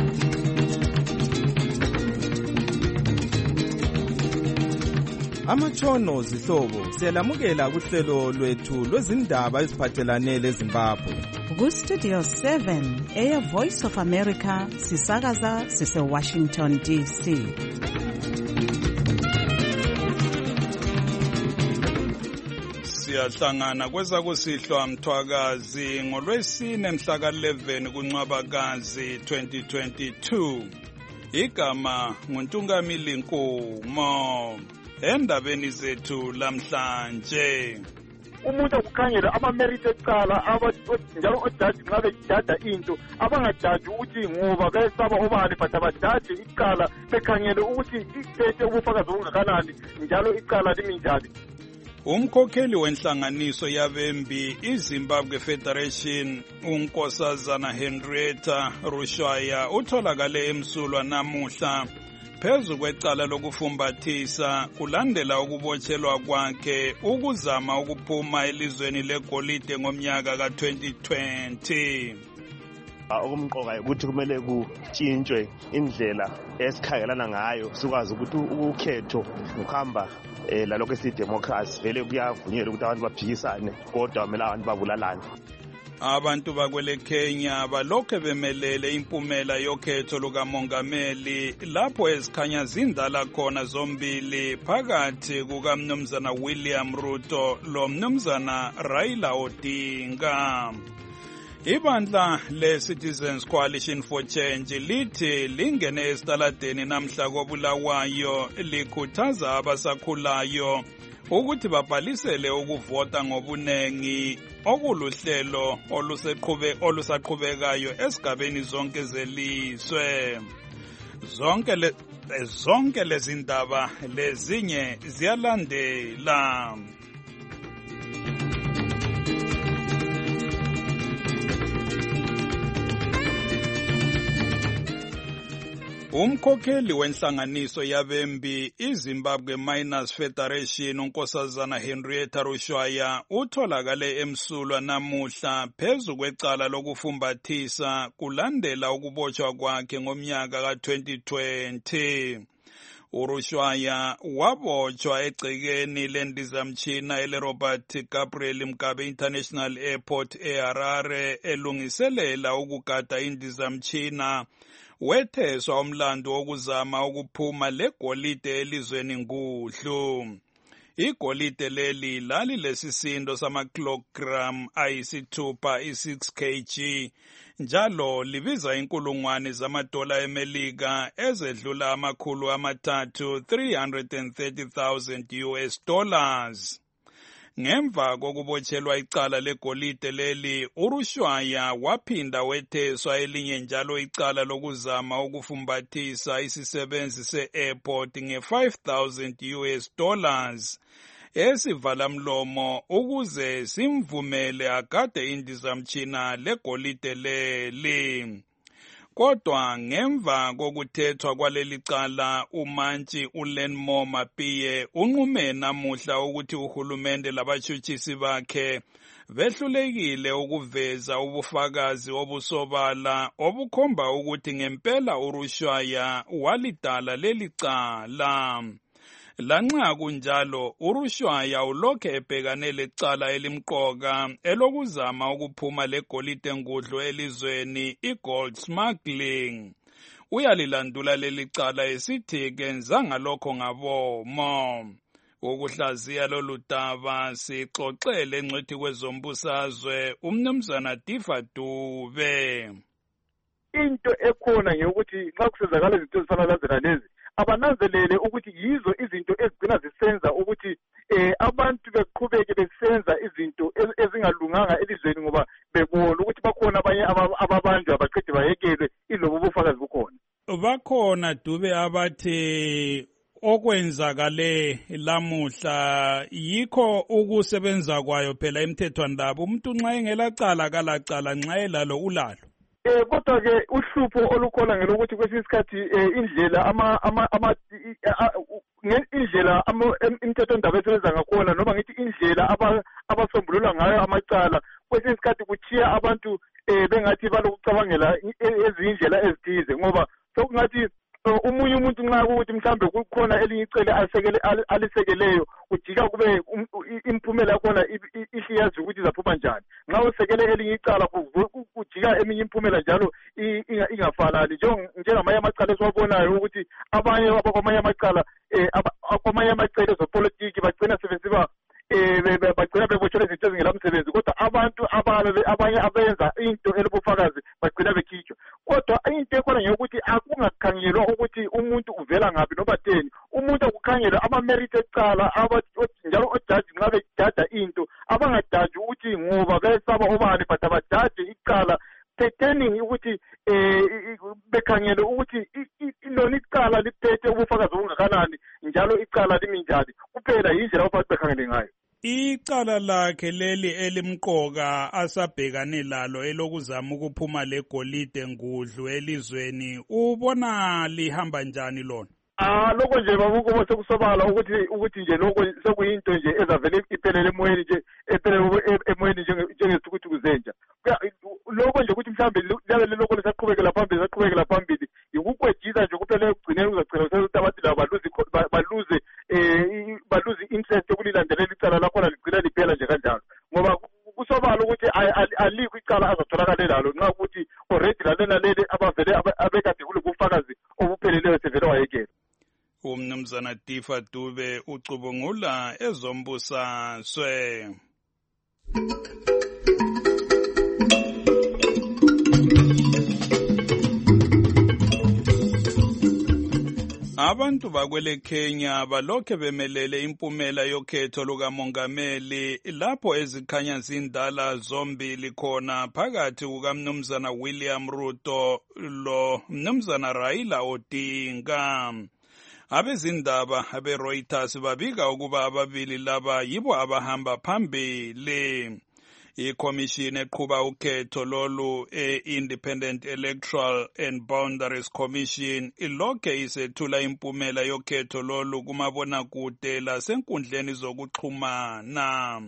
Amatshono zihlobo siyalamukela kuhlelo lwethu lwezindaba eziphathelane leZimbabwe. Ku Studio seven, Air Voice of America, sisakaza sise Washington D C. Siyahlangana kweza kusihlwa mthwakazi ngolwesine mhla ka eleven kuNcwabakazi twenty twenty-two. Igama nguNtungamili Nkomo. Endabeni zethu lamhlanje, umuntu akukhangela ama-merit ecala njalo ojaji nxa bejada into abangajaji ukuthi ngoba besaba obani but abajaji icala bekhangele ukuthi ithethe ubufakazi obungakanani njalo icala limi njani. Umkhokheli wenhlanganiso yabembi iZimbabwe Federation uNkosazana Henrietta Rushwaya utholakale emsulwa namuhla phezu kwecala lokufumbathisa kulandela ukubotshelwa kwakhe ukuzama ukuphuma elizweni legolide ngomnyaka ka twenty twenty. Okumqoka ukuthi kumele kutshintshwe indlela esikhangelana ngayo sikwazi ukuthi ukhetho ukuhamba lalokho esidemocracy vele kuyavunyelwa ukuthi abantu baphikisane kodwa kumele abantu babulalane. Abantu bakwele Kenya balokhe bemelele impumela yokhetho lukamongameli lapho ezikhanya zindala khona zombili phakathi kukaMnumzana William Ruto lo Mnumzana Raila Odinga. Ibandla le-Citizens Coalition for Change lithi lingene esitaladeni namhla koBulawayo likhuthaza abasakhulayo ukuthi babhalisele ukuvota ngobunengi okuluhlelo oluseqhube olusaqhubekayo esigabeni zonke zelizwe. Zonke le zonke lezindaba lezinye ziyalandela. Umkhokheli wenhlanganiso yabembi iZimbabwe Miners Federation uNkosazana Henrietta Rushwaya utholakale emsulwa namuhla phezu kwecala lokufumbathisa kulandela ukubotshwa kwakhe ngomnyaka ka twenty twenty. uRushwaya wabotshwa egcekeni lendizamtshina eleRobert Gabriel Mugabe International Airport eHarare elungiselela ukugada indizamtshina wetheswa umlando wokuzama ukuphuma legolide elizweni ngudlu. Igolide leli lali lesisindo samakilogram ayisithupha i-six kilograms njalo libiza inkulungwane zamadola emelika ezedlula amakhulu amathathu three hundred thirty thousand U S dollars. Ngemva kokubotshelwa icala legolide leli, uRushwaya waphinda wetheswa elinye njalo icala lokuzama ukufumbathisa isisebenzi se-airport nge-five thousand U S dollars. Esivala mlomo ukuze simvumele agade indizamtshina legolide leli. Kodwa ngemva kokuthethwa kwaleli cala umantshi uLenmore Mapiye unqume namuhla ukuthi uhulumende labashutshisi bakhe vehlulekile ukuveza ubufakazi obusobala obukhomba ukuthi ngempela uRushwaya walidala leli cala. Lanxa kunjalo uRushwaya ulokhe ebhekane lecala elimqoka elokuzama ukuphuma legolide ngudlu elizweni i-gold smuggling. Uyalilandula leli cala esithi kenzanga lokho ngabomo. Ukuhlaziya lolu daba sixoxele ngcwethi kwezombusazwe uMnumzana Diva Dube. Into ekhona ngeyokuthi nxa kusenzakala izinto ezifana lazena lezi abananzelele ukuthi yizo izinto ezigcina zisenza ukuthi eh abantu beqhubeke besenza izinto ezingalunganga elizweni ngoba bebona ukuthi bakhona abanye ababanjwa baqede bayekelwe ilobo bufakazi bukhona. Bakhona Dube abathi okwenzakale lamuhla yikho ukusebenza kwayo phela imthethwandaba. Umuntu nxa engelacala kalacala, nxa elalo ulalo. Eh kodwa ke uhlupho olukhona ngelokuthi kwesinye isikhathi indlela ama ama ama indlela imthethwandaba esebenza ngakhona noma ngithi indlela abasombulula ngayo amacala kwesinye isikhathi kuchiya abantu bengathi balokucabangela ezindlela ezithize, ngoba sokungathi umunye umuntu nxa ukuthi mhlambe kukhona elinye icele asekele alisekeleyo ujika kube imphumela yakhona ihliyazi ukuthi izaphuma njani. Nxa usekele elinye icala kujika eminye imphumela njalo ingafanani, njengamanye amacala esiwabonayo ukuthi abanye abakwamanye amacala akwamanye amacala ezopolitiki bagcina sebesiba bagcina bebotshelwa izinto ezingela msebenzi, kodwa abantu abanye abenza into elobufakazi bagcina bekhitshwa. Kodwa into ekhona ngeyokuthi akungakhangelwa ukuthi umuntu uvela ngaphi noma theni, umuntu akukhangelwa ama-merit ecala njalo ojaji nxa bejaja into abangajaji ukuthi ngoba besaba obani, but abajaji icala pretending ukuthi bekhangele ukuthi lona icala liphethe ubufakazi obungakanani njalo icala limi njani, kuphela yindlela abafazi bekhangele ngayo. Icala lakhe leli elimqoka asabhekane lalo elokuzama ukuphuma legolide ngudlu elizweni, ubona lihamba njani lona? Ah lokho nje babuko sekusobala ukuthi ukuthi nje lokho sekuyinto nje ezavele iphelele emoyeni nje ephelele emoyeni njengesithukuthi kuzenja. Lokho nje ukuthi mhlambe labe lokho lesaqhubekela phambili saqhubekela phambili ukukwejisa nje kuphela ekugcineni kuzagcina ukuthi abantu laba baluze baluze eh baluze interest yokulilandelela icala lakho ligcina liphela nje kanjalo, ngoba kusobala ukuthi alikho icala azatholakala lalo nxa ukuthi already lalena lele abavele abekade kule kufakazi obupheleleyo sevele wayekela. Umnumzana Tifa Dube ucubungula ezombusazwe. Abantu bakwele Kenya balokhe bemelele impumela yokhetho lukamongameli lapho ezikhanya zindala zombili khona phakathi kukamnumzana William Ruto lo mnumzana Raila Odinga. Abezindaba abe-Reuters babika ukuba ababili laba yibo abahamba phambili. Ikhomishini eqhuba ukhetho lolu e-Independent Electoral and Boundaries Commission ilokhe isethula impumela yokhetho lolu kumabonakude lasenkundleni zokuxhumana.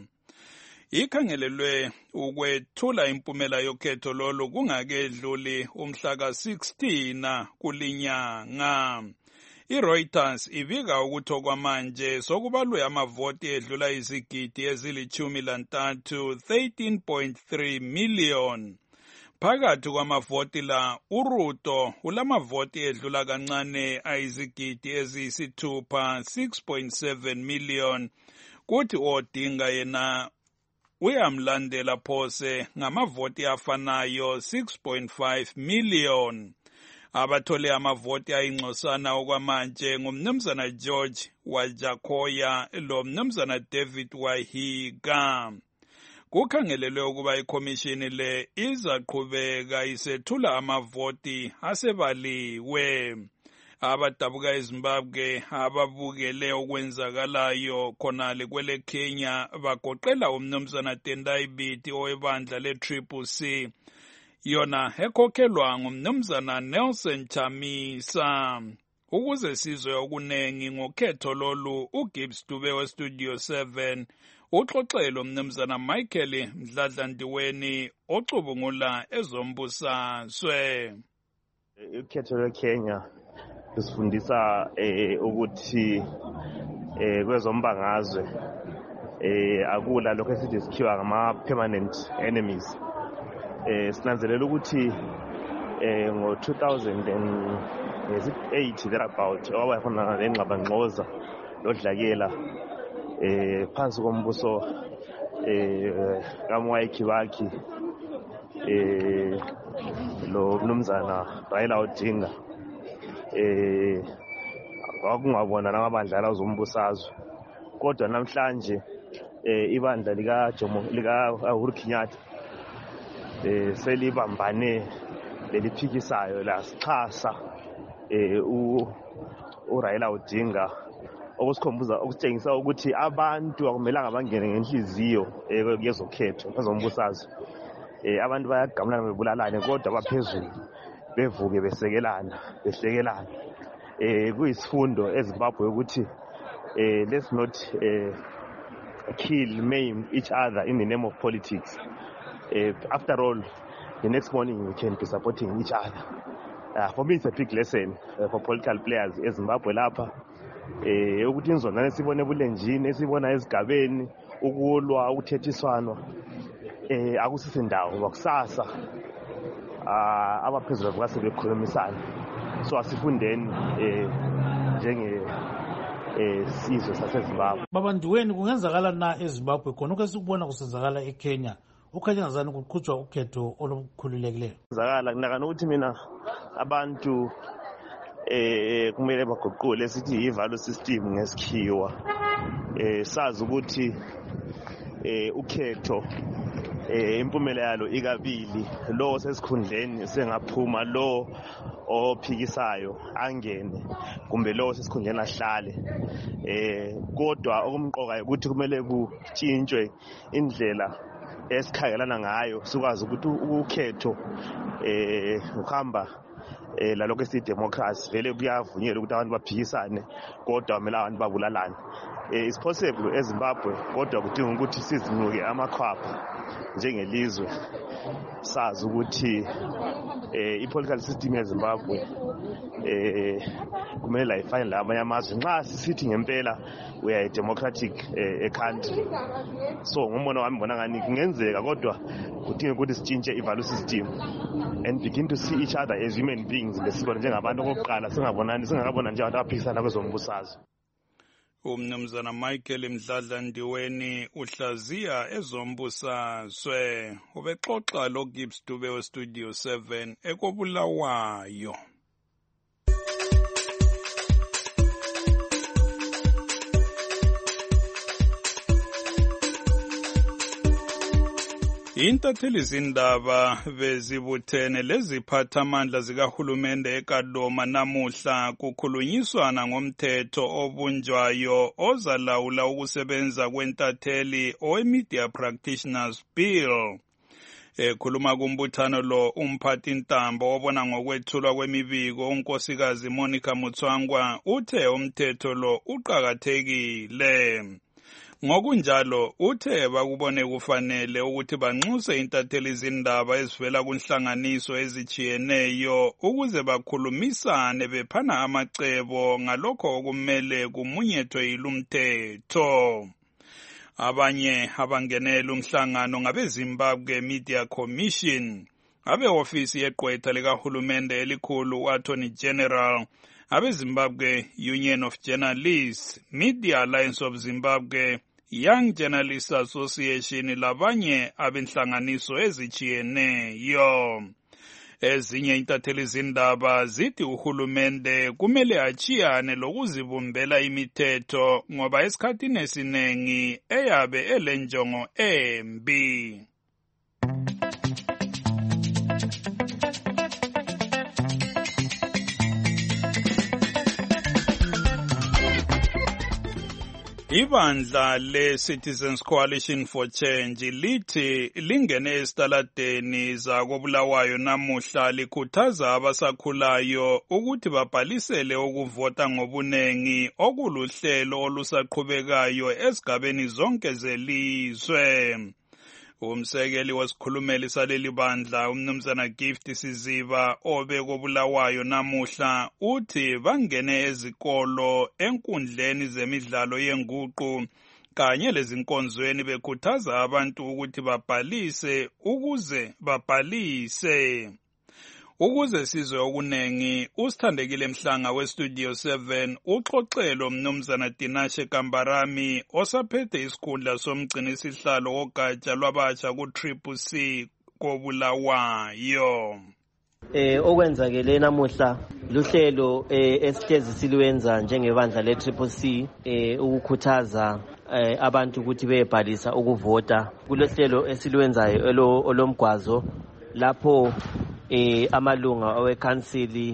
Ikhangelelwe ukwethula impumela yokhetho lolu kungakedluli umhla ka sixteen kulinyanga. I-Reuters ibika ukuthi okwamanje sokubalwe amavoti edlula izigidi ezilithumi lantathu, thirteen point three million. Phakathi kwamavoti la, uRuto ulamavoti edlula kancane ayizigidi eziyisithupha, six point seven million. Kuthi Odinga yena uyamlandela phose ngamavoti afanayo, six point five million. Abathole amavoti ayingcosana okwamanje ngumnumzana George Wajakoya lo mnumzana David Wahiga. Kukhangelelwe ukuba ikhomishini le izaqhubeka isethula amavoti asebaliwe. Abadabuka eZimbabwe ababukele okwenzakalayo khonale kwele Kenya bagoqela umnumzana Tendai Biti owebandla le-Triple C, yona ekhokhelwa ngumnumzana Nelson Chamisa. Ukuze sizwe okunengi ngokhetho lolu, uGibbs Dube weStudio seven uxoxelo umnumzana Michael Mdladlandiweni ocubungula ezombusazwe. Ukhetho lweKenya lusifundisa ukuthi kwezombangazwe akula lokho esithi sikhiwa ngama-permanent enemies. Sinanzelela ukuthi ngo two thousand eight thereabout waba khona lengxabangxoza lodlakela phansi kombuso kaMwai Kibaki lo mnumzana Raila Odinga kwakungabona namabandla azombusazwe, kodwa namhlanje ibandla lika Jomo lika Uhuru Kenyatta eh selibambane leliphikisayo la sichasa eh uRaila Odinga okusikhombuza okusitshengisa ukuthi abantu akumelanga bangene ngenhliziyo yezokhetho kwezombusazwe. Abantu bayagamulana bebulalane kodwa baphezulu bevuke besekelana behlekelana. Kuyisifundo eZimbabwe ukuthi let's not kill, maim each other in the name of politics. After all, the next morning we can be supporting each other. Uh, for me, it's a big lesson uh, for political players eZimbabwe lapha. Eh ukuthi inzonane sibone bulenjini esibona ezigabeni ukulwa ukuthethiswana eh akusise ndawo bakusasa ah abaphezulu baka sebekhulumisana so asifundeni eh njenge eh sizwe saseZimbabwe. Baba Ndiweni, kungenzakala na eZimbabwe khona ukesukubona kusenzakala eKenya ukhathangazana kuqhutshwa ukhetho olukhululekileyo? Kuzakala kunakana ukuthi mina abantu eh kumele baguqule sithi i-value system ngesikhiwa. Eh sazi ukuthi eh ukhetho eh impumela yalo ikabili, lo sesikhundleni sengaphuma, lo ophikisayo angene kumbe lo sesikhundleni ahlale. Eh kodwa okumqoka ukuthi kumele kutshintshwe indlela esikhangelana ngayo sikwazi ukuthi ukhetho eh uhamba eh lalokho esidemocracy vele kuyavunyelwa ukuthi abantu baphikisane kodwa kumele abantu babulalane. Eh it's possible eZimbabwe kodwa kudinga ukuthi sizinuke amakhwapha njengelizwe sazi ukuthi eh ipolitical system yeZimbabwe eh kumele ayifane labanye amazwe nxa sisithi ngempela we are a democratic eh, a country. So ngumbono wami ngibona ngani kungenzeka kodwa kudinga ukuthi sitshintshe i-value system and begin to see each other as human beings besibona njengabantu okokuqala singabonani singakabona nje abantu abaphikisana kwezombusazwe. Umnumzana Michael Mdladla Ndiweni uhlaziya ezombusazwe ubexoxa lo Gibbs Dube we Studio seven ekobulawayo. Intatheli zindaba bezibuthene leziphathamandla zikahulumende eKadoma namuhla kukhulunyiswana ngomthetho obunjwayo ozalawula ukusebenza kwentatheli owe-Media Practitioners Bill. Ekhuluma kumbuthano lo umphathi ntambo obona ngokwethulwa kwemibiko unkosikazi Monica Mutswangwa uthe umthetho lo uqakathekile. Ngokunjalo uthe bakubone kufanele ukuthi banxuse intatheli zindaba ezivela kunhlanganiso ezijiyeneyo ukuze bakhulumisane bephana amacebo ngalokho okumele kumunyethwe yilumthetho. Abanye abangenela umhlangano ngabe Zimbabwe Media Commission, abe ofisi yeqwetha likahulumende elikhulu uAttorney General, abe Zimbabwe Union of Journalists, Media Alliance of Zimbabwe, Young Journalists Association labanye abenhlanganiso ezijiyeneyo. Ezinye intatheli zindaba zithi uhulumende kumele achiyane lokuzibumbela imithetho ngoba esikhathini esiningi eyabe elenjongo embi. Ibandla le-Citizens Coalition for Change lithi lingene esitaladeni zakobulawayo namuhla likhuthaza abasakhulayo ukuthi babhalisele ukuvota ngobunengi okuluhlelo olusaqhubekayo ezigabeni zonke zelizwe. Umsekeli wesikhulumeli saleli bandla umnumzana Gift Siziba obe kobulawayo namuhla uthi bangene ezikolo enkundleni zemidlalo yenguqu kanye lezinkonzweni bekhuthaza abantu ukuthi babhalise ukuze babhalise. Ukuze sizwe okunengi usithandekile Mhlanga we Studio seven uxoxelo mnumzana Dinashe Kambarami osaphethe isikhundla somgcini sihlalo wogatsha lwabatsha ku Triple C kobulawayo. Eh okwenzakele namuhla luhlelo esihlezi silwenza njengebandla le Triple C eh ukukhuthaza eh, abantu ukuthi bebhalisa ukuvota kulehlelo esilwenzayo olomgwazo lapho eh amalunga awekansili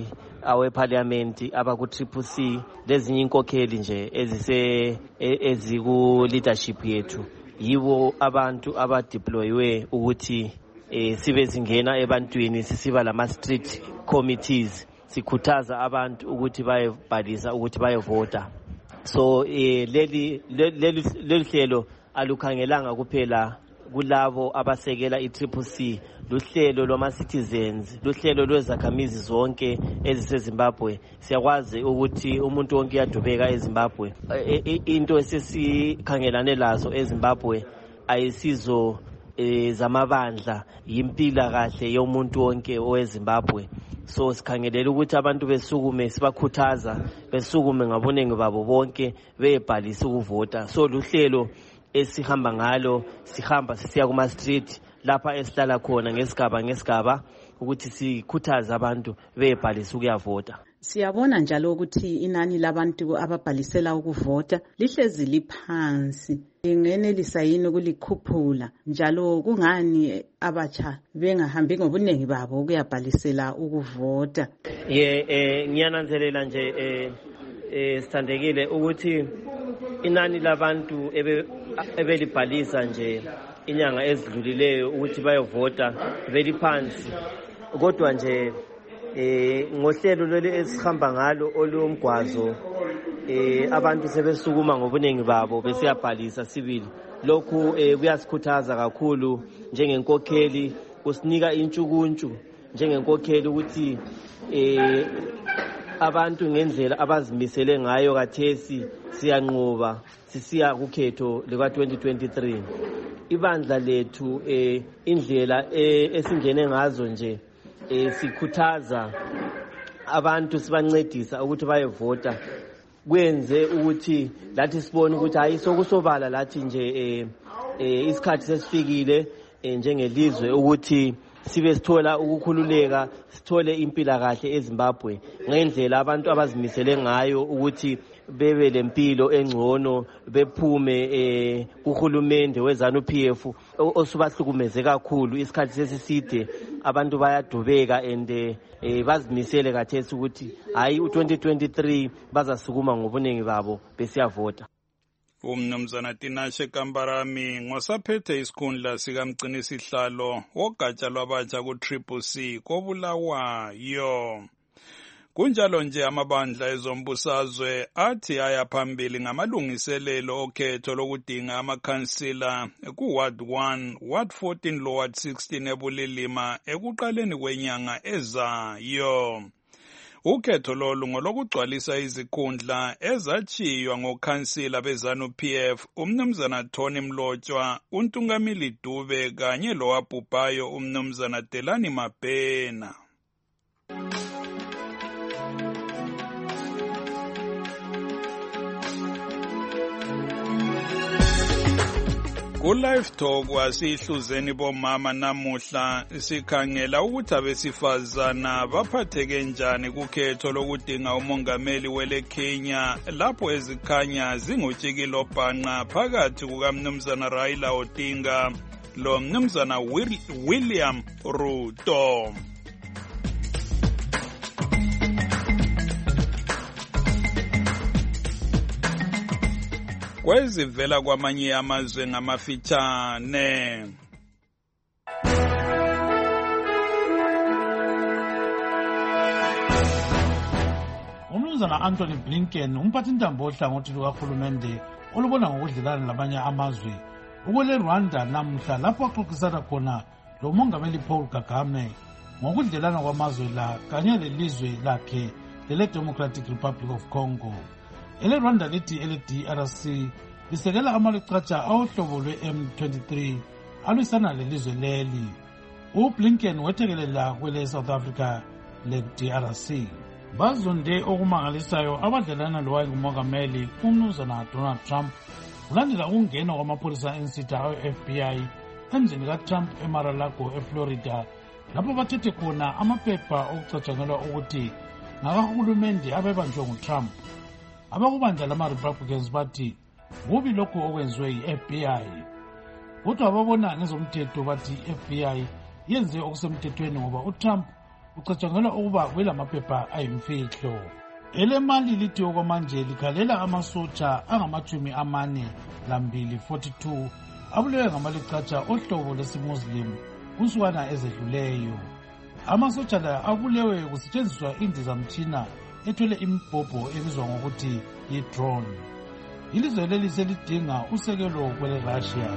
aweparliament abaku-triple C lezinye inkokheli nje ezise eziku-leadership yethu yibo abantu abadeployiwe ukuthi eh, sibe singena ebantwini sisiba lama-street committees sikhuthaza abantu ukuthi bayebhalisa ukuthi bayevota. So eh, leli leli leli hlelo alukhangelanga kuphela kulabo abasekela i-triple C, luhlelo lwama-citizens, luhlelo lwezakhamizi zonke ezisezimbabwe. Siyakwazi ukuthi umuntu wonke uyadubeka ezimbabwe. Into esesikhangelane lazo ezimbabwe ayisizo eh, zamabandla, yimpila kahle yomuntu wonke owezimbabwe. So sikhangelela ukuthi abantu besukume sibakhuthaza, besukume ngabunengi babo bonke beyebhalisa ukuvota. So luhlelo esihamba ngalo, sihamba sisiya kuma street lapha esihlala khona ngesigaba ngesigaba ukuthi sikhuthaze abantu beyebhalisa ukuyavota. Siyabona njalo ukuthi inani labantu ababhalisela ukuvota lihlezi liphansi. Ingenelisa yini ukulikhuphula njalo kungani abatsha bengahambi ngobunengi babo ukuyabhalisela ukuvota? Ye eh ngiyananzelela nje eh eh sithandekile ukuthi inani labantu ebe ebelibhalisa nje inyanga ezidlulileyo ukuthi bayovota beliphansi, kodwa nje eh ngohlelo leli esihamba ngalo olumgwazo eh abantu sebesukuma ngobunengi babo besiyabhalisa sibili. Lokhu eh kuyasikhuthaza kakhulu njengenkokheli, kusinika intshukuntshu njengenkokheli ukuthi eh abantu ngendlela abazimisele ngayo kathesi siyanqoba sisiya kukhetho leka twenty twenty-three. Ibandla lethu eh indlela eh, esingene ngazo nje eh sikhuthaza abantu, sibancedisa ukuthi bayevota, kwenze ukuthi lathi sibone ukuthi hayi sokusobala lathi nje eh, eh isikhathi sesifikile eh, njengelizwe ukuthi sibe sithola ukukhululeka, sithole impila kahle eZimbabwe ngendlela abantu abazimisele ngayo ukuthi bebe lempilo engcono, bephume eh kuhulumende weZANU-P F osubahlukumeze kakhulu isikhathi sesiside. Abantu bayadubeka ende eh bazimisele kathesi ukuthi hayi u twenty twenty-three bazasukuma ngobunengi babo besiyavota. Umnumzana Tinashe Kambarami ngosaphethe isikhundla sikamgcini sihlalo wogatsha lwabatsha ku-Triple C koBulawayo. Kunjalo nje amabandla ezombusazwe athi aya phambili ngamalungiselelo okhetho lokudinga amakhansila ku-Ward one, Ward fourteen lo Ward sixteen eBulilima ekuqaleni kwenyanga ezayo. Ukhetho lolu ngolokugcwalisa izikhundla ezachiywa ngokhansila beZANU-P F umnumzana Tony Mlotshwa, uNtungamili Dube kanye lowabhubhayo umnumzana Delani Mabhena. Ku-Live Talk wasihluzeni bomama namuhla sikhangela ukuthi abesifazana baphatheke njani kukhetho lokudinga umongameli wele Kenya lapho ezikhanya zingutshikilo bhanqa phakathi kukamnumzana Raila Odinga lo mnumzana William Ruto. Kwezivela kwamanye amazwe ngamafitshane. Umnumzana Anthony Blinken umphathintambo ohlangothi lukahulumende olubona ngokudlelana labanye amazwe ukule Rwanda namuhla lapho axoxisana khona lo mongameli Paul Kagame ngokudlelana kwamazwe la kanye lelizwe lakhe lele Democratic Republic of Congo. Ele Rwanda lithi ele D R C lisekela amalichacha awuhlobo lwe-M twenty-three alwisana lelizwe leli. uBlinken wethekelela kwele South Africa le D R C. Bazonde okumangalisayo abadlelana lowayengumongameli umnumzana Donald Trump kulandela ukungena kwamapholisa ensitha awe-F B I emzini kaTrump eMar-a-Lago eFlorida lapho bathethe khona amaphepha okucatshangelwa ukuthi ngakahulumende abebanjwe nguTrump. Abakubandla lama-Republicans bathi kubi lokhu okwenziwe yi-F B I, kodwa ababona ngezomthetho bathi i-F B I yenze okusemthethweni ngoba uTrump kucatshangelwa ukuba kwelamaphepha ayimfihlo. Elemali lithi okwamanje likhalela amasotsha angamachumi amane lambili forty-two abulewe ngamalicatsha ohlobo lesimuslim kunsukwana ezedluleyo. Amasotsha la abulewe kusetshenziswa indizamtshina ethwele imibhobho ebizwa ngokuthi yi-drone. Ilizwe leli selidinga usekelo kwele Russia.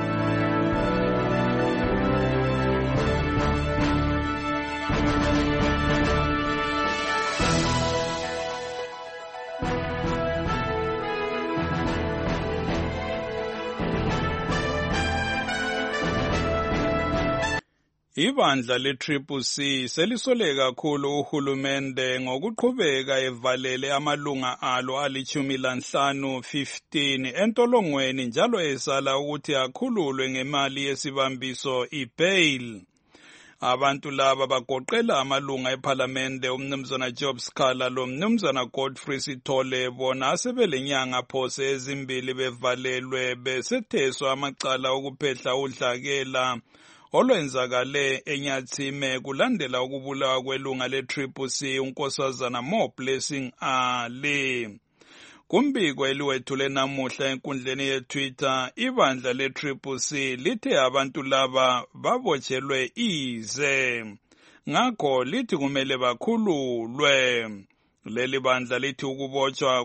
Ibandla le-Triple C selisole kakhulu uhulumende ngokuqhubeka evalele amalunga alo alichumi lanhlanu fifteen entolongweni njalo esala ukuthi akhululwe ngemali yesibambiso i-bail. Abantu laba bagoqela amalunga ephalamende umnumzana Job Scala lo mnumzana Godfrey Sithole bona asebelenyanga phose ezimbili bevalelwe besetheswa amacala okuphehla udlakela olwenzakale eNyathime kulandela ukubulawa kwelunga le-Triple C unkosazana Mo Blessing Ali. Kumbiko eliwethule namuhla enkundleni ye-Twitter, ibandla le-Triple C lithe abantu laba babotshelwe ize, ngakho lithi kumele bakhululwe. Leli bandla lithi ukubotshwa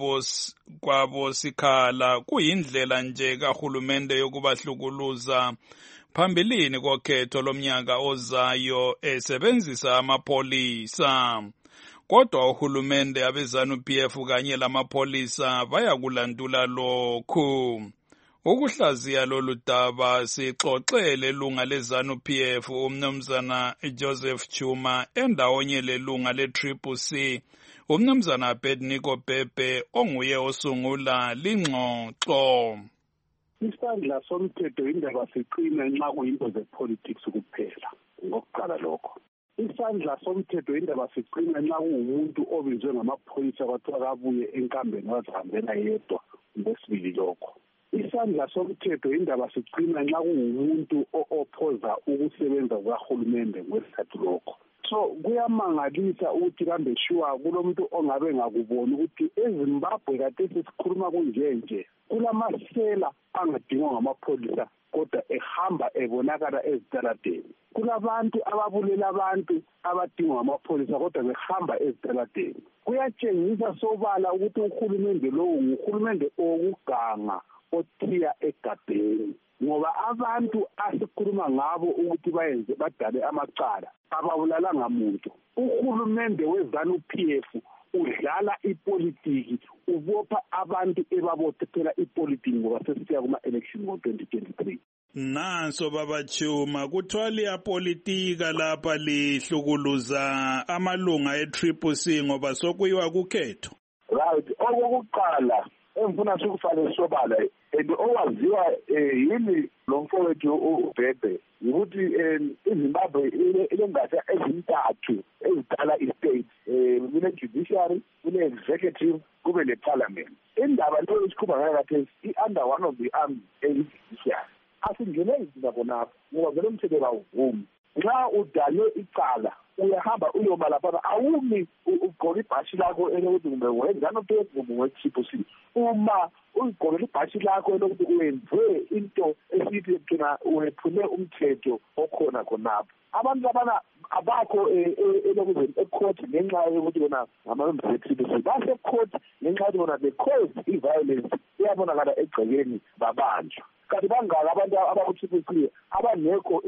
kwabo Sikhala kuyindlela nje kahulumende yokubahlukuluza phambilini kokhetho lomnyaka ozayo esebenzisa amapolisa. Kodwa uhulumende abeZANU P F kanye lamapolisa bayakulandula lokhu. Ukuhlaziya lolu daba sixoxele ilunga leZANU P F umnumzana Joseph Chuma endawonye lelunga le-Triple C umnumzana Abednego Bhebhe onguye osungula lingxoxo. Isandla somthetho indaba siqina nxa kuyinto zepolitics kuphela. Ngokuqala lokho, isandla somthetho indaba siqina nxa kuwumuntu obizwe ngamaphoyisa kwathiwa kabuye enkambeni wazihambela yedwa. Ngosibili lokho, isandla somthetho indaba siqina nxa kuwumuntu ophoza ukusebenza kukahulumende ngesikhathi lokho. So kuyamangalisa ukuthi kambe shuwa kulomuntu ongabe ngakubona ukuthi eZimbabwe kade sesikhuluma kunjenje kulamasela angadingwa ngamapholisa kodwa ehamba ebonakala ezitaladeni. Kulabantu ababulela abantu abadingwa ngamapholisa kodwa behamba ezitaladeni. Kuyatshengisa sobala ukuthi uhulumende lowo nguhulumende okuganga othiya egabheni, ngoba abantu asikhuluma ngabo ukuthi bayenze badale amacala ababulalanga muntu. Uhulumende weZANU P F udlala ipolitiki, ubopha abantu ebabothela ipolitiki ngoba sesiya kuma-election ngo-twenty twenty-three. Nanso baba Chuma, kuthwali ya politika lapha lihlukuluza amalunga e-Triple C ngoba sokuyiwa kukhetho. Right, okokuqala engifuna sikufane sobala and owaziwa yini lo mfowethu uBhebhe ukuthi iZimbabwe ilengatsha ezintathu ezidala i-state, kune-judiciary, kune-executive, kube ne-parliament. Indaba leyo esikhuluma ngayo khathesi i-under one of the arms e-judiciary. Asingene izinto khonapho ngoba vele umthetho kawuvumi. Nxa udale icala uyahamba uyoma lapha, awumi ugqoke ibhashi lakho elokuthi kumbe wenzani P F kumbe we-Triple C. Uma ugqokele ibhashi lakho elokuthi uyenze into esithi thina wephule umthetho okhona khonapho, abantu abana abakho elokuthi ecourt ngenxa yokuthi bona ngamamember e-Triple C base-court ngenxa yokuthi bona the cause i-violence iyabonakala egcekeni babanjwa. Kanti bangaka abantu abaku-Triple C abangekho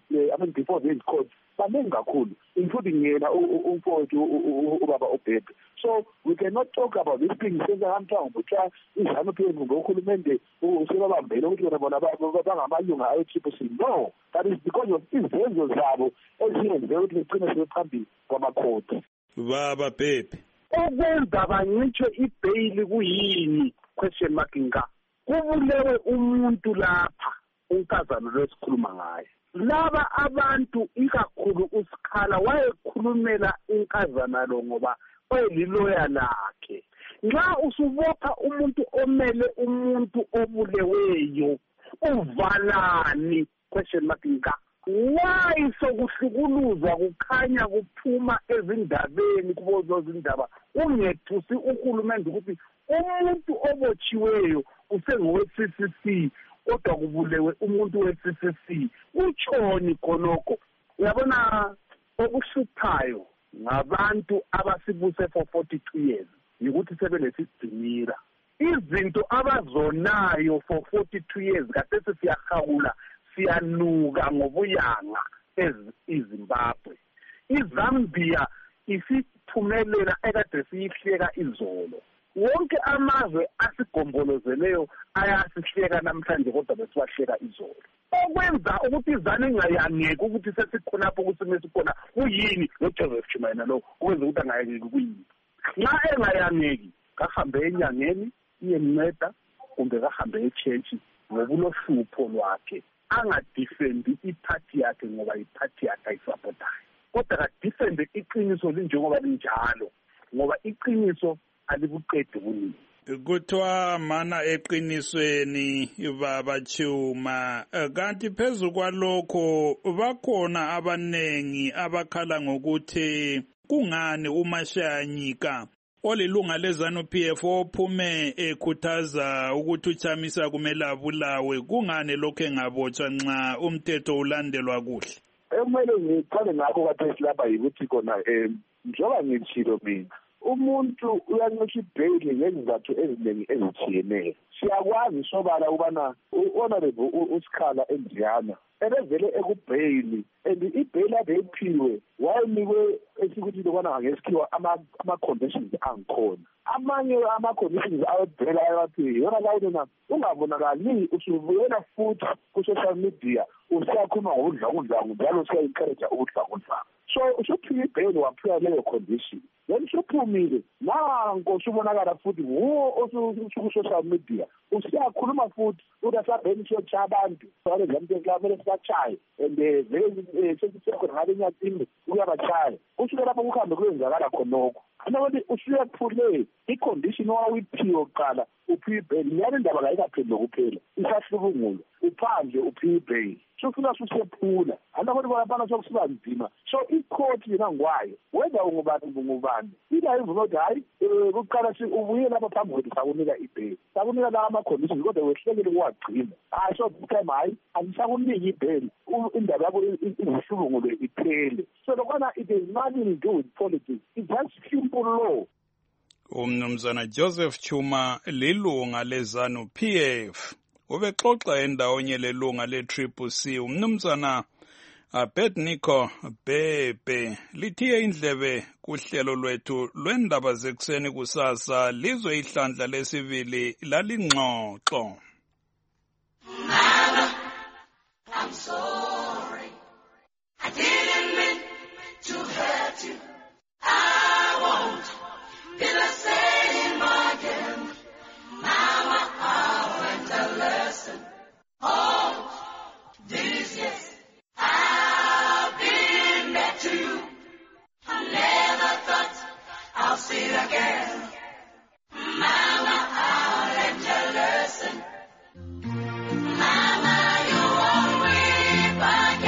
before the court baningi kakhulu, including yena umfowethu ubaba uBhebhe. So we cannot talk about this thing senzakamhlanga kuthiwa iZANU P F ngohulumende sebabambele ukuthi bona bona bangamalunga awe-Triple C. No, that is because of izenzo zabo eziyenze ukuthi begcine sebephambili kwamakhoti. Baba Bhebhe, ukwenza bancitshwe ibheyili kuyini? Question mark nka. Kubulewe umuntu lapha unkazana lesikhuluma ngaye. Laba abantu ikakhulu uSikhala wayekhulumela inkazana lo ngoba oyililoya lakhe. Nxa usubopha umuntu omele umuntu obuleweyo uvalani? Question mark nka. why sokuhlukuluza kukhanya kuphuma ezindabeni kubo zindaba ungethusi uhulumende ukuthi umuntu obotshiweyo usengowe-C C C kodwa kubulewe umuntu we-C C C utshoni khonokho. Uyabona okuhluphayo ngabantu abasibuse for forty-two years yikuthi sebelesigcinira izinto abazonayo for forty-two years kade siyahawula siyanuka ngobuyanga eZimbabwe. iZambia isiphumelela ekade siyihleka izolo. Wonke amazwe asigombolozeleyo ayasihleka namhlanje kodwa besiwahleka izolo. Okwenza ukuthi izane ingayangeki ukuthi sesikhonapho ukuthi mesikhona kuyini noJoseph Chuma lo ukwenza ukuthi angayangeki kuyini. Nxa engayangeki kahambe enyangeni iyemnceda kumbe kahambe echechi ngoba ulohlupho lwakhe angadefendi iphathi yakhe ngoba iphathi yakhe ayisapotayo kodwa kadefende iqiniso linjengoba linjalo ngoba iqiniso alibuqedi kuningi. Kuthiwa mana eqinisweni baba Chuma, kanti phezu kwalokho bakhona abanengi abakhala ngokuthi kungani uMashayanyika olilunga leZANU-P F ophume ekhuthaza ukuthi uChamisa kumele abulawe, kungani lokho engabotshwa nxa umthetho ulandelwa kuhle? Ekumele ngiqale ngakho kaphesi lapha yikuthi khona um njengoba ngitshilo mina umuntu uyancisha ibheyili ngezizathu eziningi ezitshiyeneyo. Siyakwazi sobala ukubana u-honorable uSikhala Endiyana ebevele ekubheyili and ibheyili abeyiphiwe wayenikwe esikuthi lokwana ngesikhiwa ama-conditions angikhona. Amanye ama-conditions awebheyili ayawathi yona lawona ungabonakali usubuyela futhi ku-social media usiyakhuluma ngobudlwangudlwangu njalo usiya-encourage ubudlwangudlwangu. So usuphiwe ibheyili waphiwa leyo condition then usuphumile nanko usubonakala futhi nguwo osuku-social media usiyakhuluma futhi ukuthi asabheni siyotshaya abantu kumele sibatshaye and vele sesisekhona ngale nyathini uyabachaya usuke lapho kuhambe kuyenzakala khonokho anokuthi usuyephule icondition owawuyiphiwe kuqala uphiwe ibheyili yale ndaba kayikaphelile kuphela isahlubungulo uphandle uphiwe ibheyili sufuna susephula anokuthi bonapana sokusiba nzima. So icourt yena ngwayo whether ungubani ngubani ila imvumo ukuthi hayi kuqala ubuye lapha phambi kwethu sakunika ibheyili sakunika la ama-conditions kodwa wehlekele kuwagcina hayi so time hayi angisakuniki ibheyili indaba yakho izihlubungulo iphele. So lokwana it has nothing to do with politics, it's just simple law. Umnumzana Joseph Chuma lilunga leZANU-P F ubexoxa endawonye lelunga le-Triple C umnumzana Abednego Bhebhe lithiye indlebe kuhlelo lwethu lwendaba zekuseni kusasa lizwe ihlandla lesibili lalingxoxo. Mama, I'm sorry. I didn't mean to hurt you. I won't be the same again. Mama, I learned a lesson. Oh, this yes. I've been back to you. I never thought I'll see it again. Mama, I learned a lesson. Mama, you won't weep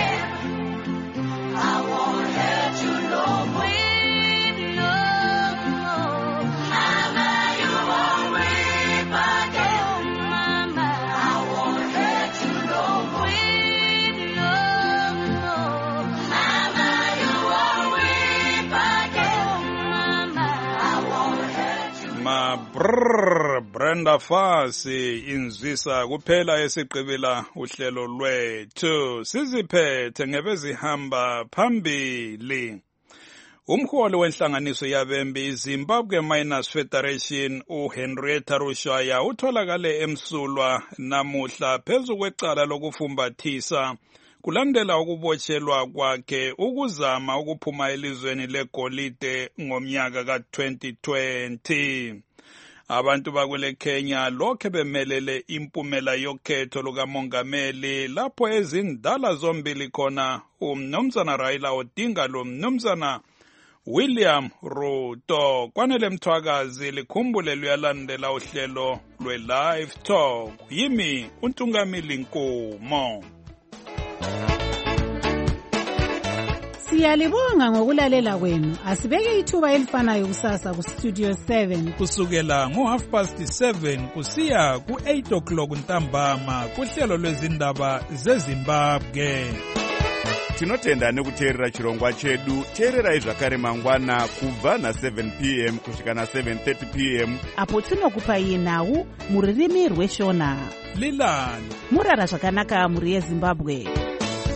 again. I won't hurt you no more. Weep no more. Mama, you won't weep again. Mama, I won't hurt you no more. Weep no more. Mama, you won't weep again. Mama, I won't hurt you. Ma brrr Brenda Fassie inzwisa kuphela esiqibela uhlelo lwethu siziphethe ngebezihamba phambili. Umholi wenhlanganiso yabembi Zimbabwe Miners Federation uHenrietta Rushaya utholakale emsulwa namuhla phezu kwecala lokufumbathisa kulandela ukubotshelwa kwakhe ukuzama ukuphuma elizweni legolide ngomnyaka ka twenty twenty. Abantu bakule Kenya lokhe bemelele impumela yokhetho lukamongameli lapho ezindala zombili khona umnumzana Raila Odinga lo mnumzana William Ruto. Kwanele mthwakazi likhumbule luyalandela uhlelo lwe-Live Talk. Yimi uNtungamili Nkomo. Siyalibonga ngokulalela kwenu. Asibeke ithuba elifanayo kusasa ku Studio seven kusukela ngo half past seven kusiya ku eight o'clock ntambama kuhlelo lwezindaba zeZimbabwe. Tinotenda nekuteerera chirongwa chedu. Teererai zvakare mangwana kubva na seven p m kusvika na seven thirty p m apo tinokupai nhau muririmi rweshona. Lilani murara zvakanaka muri yeZimbabwe.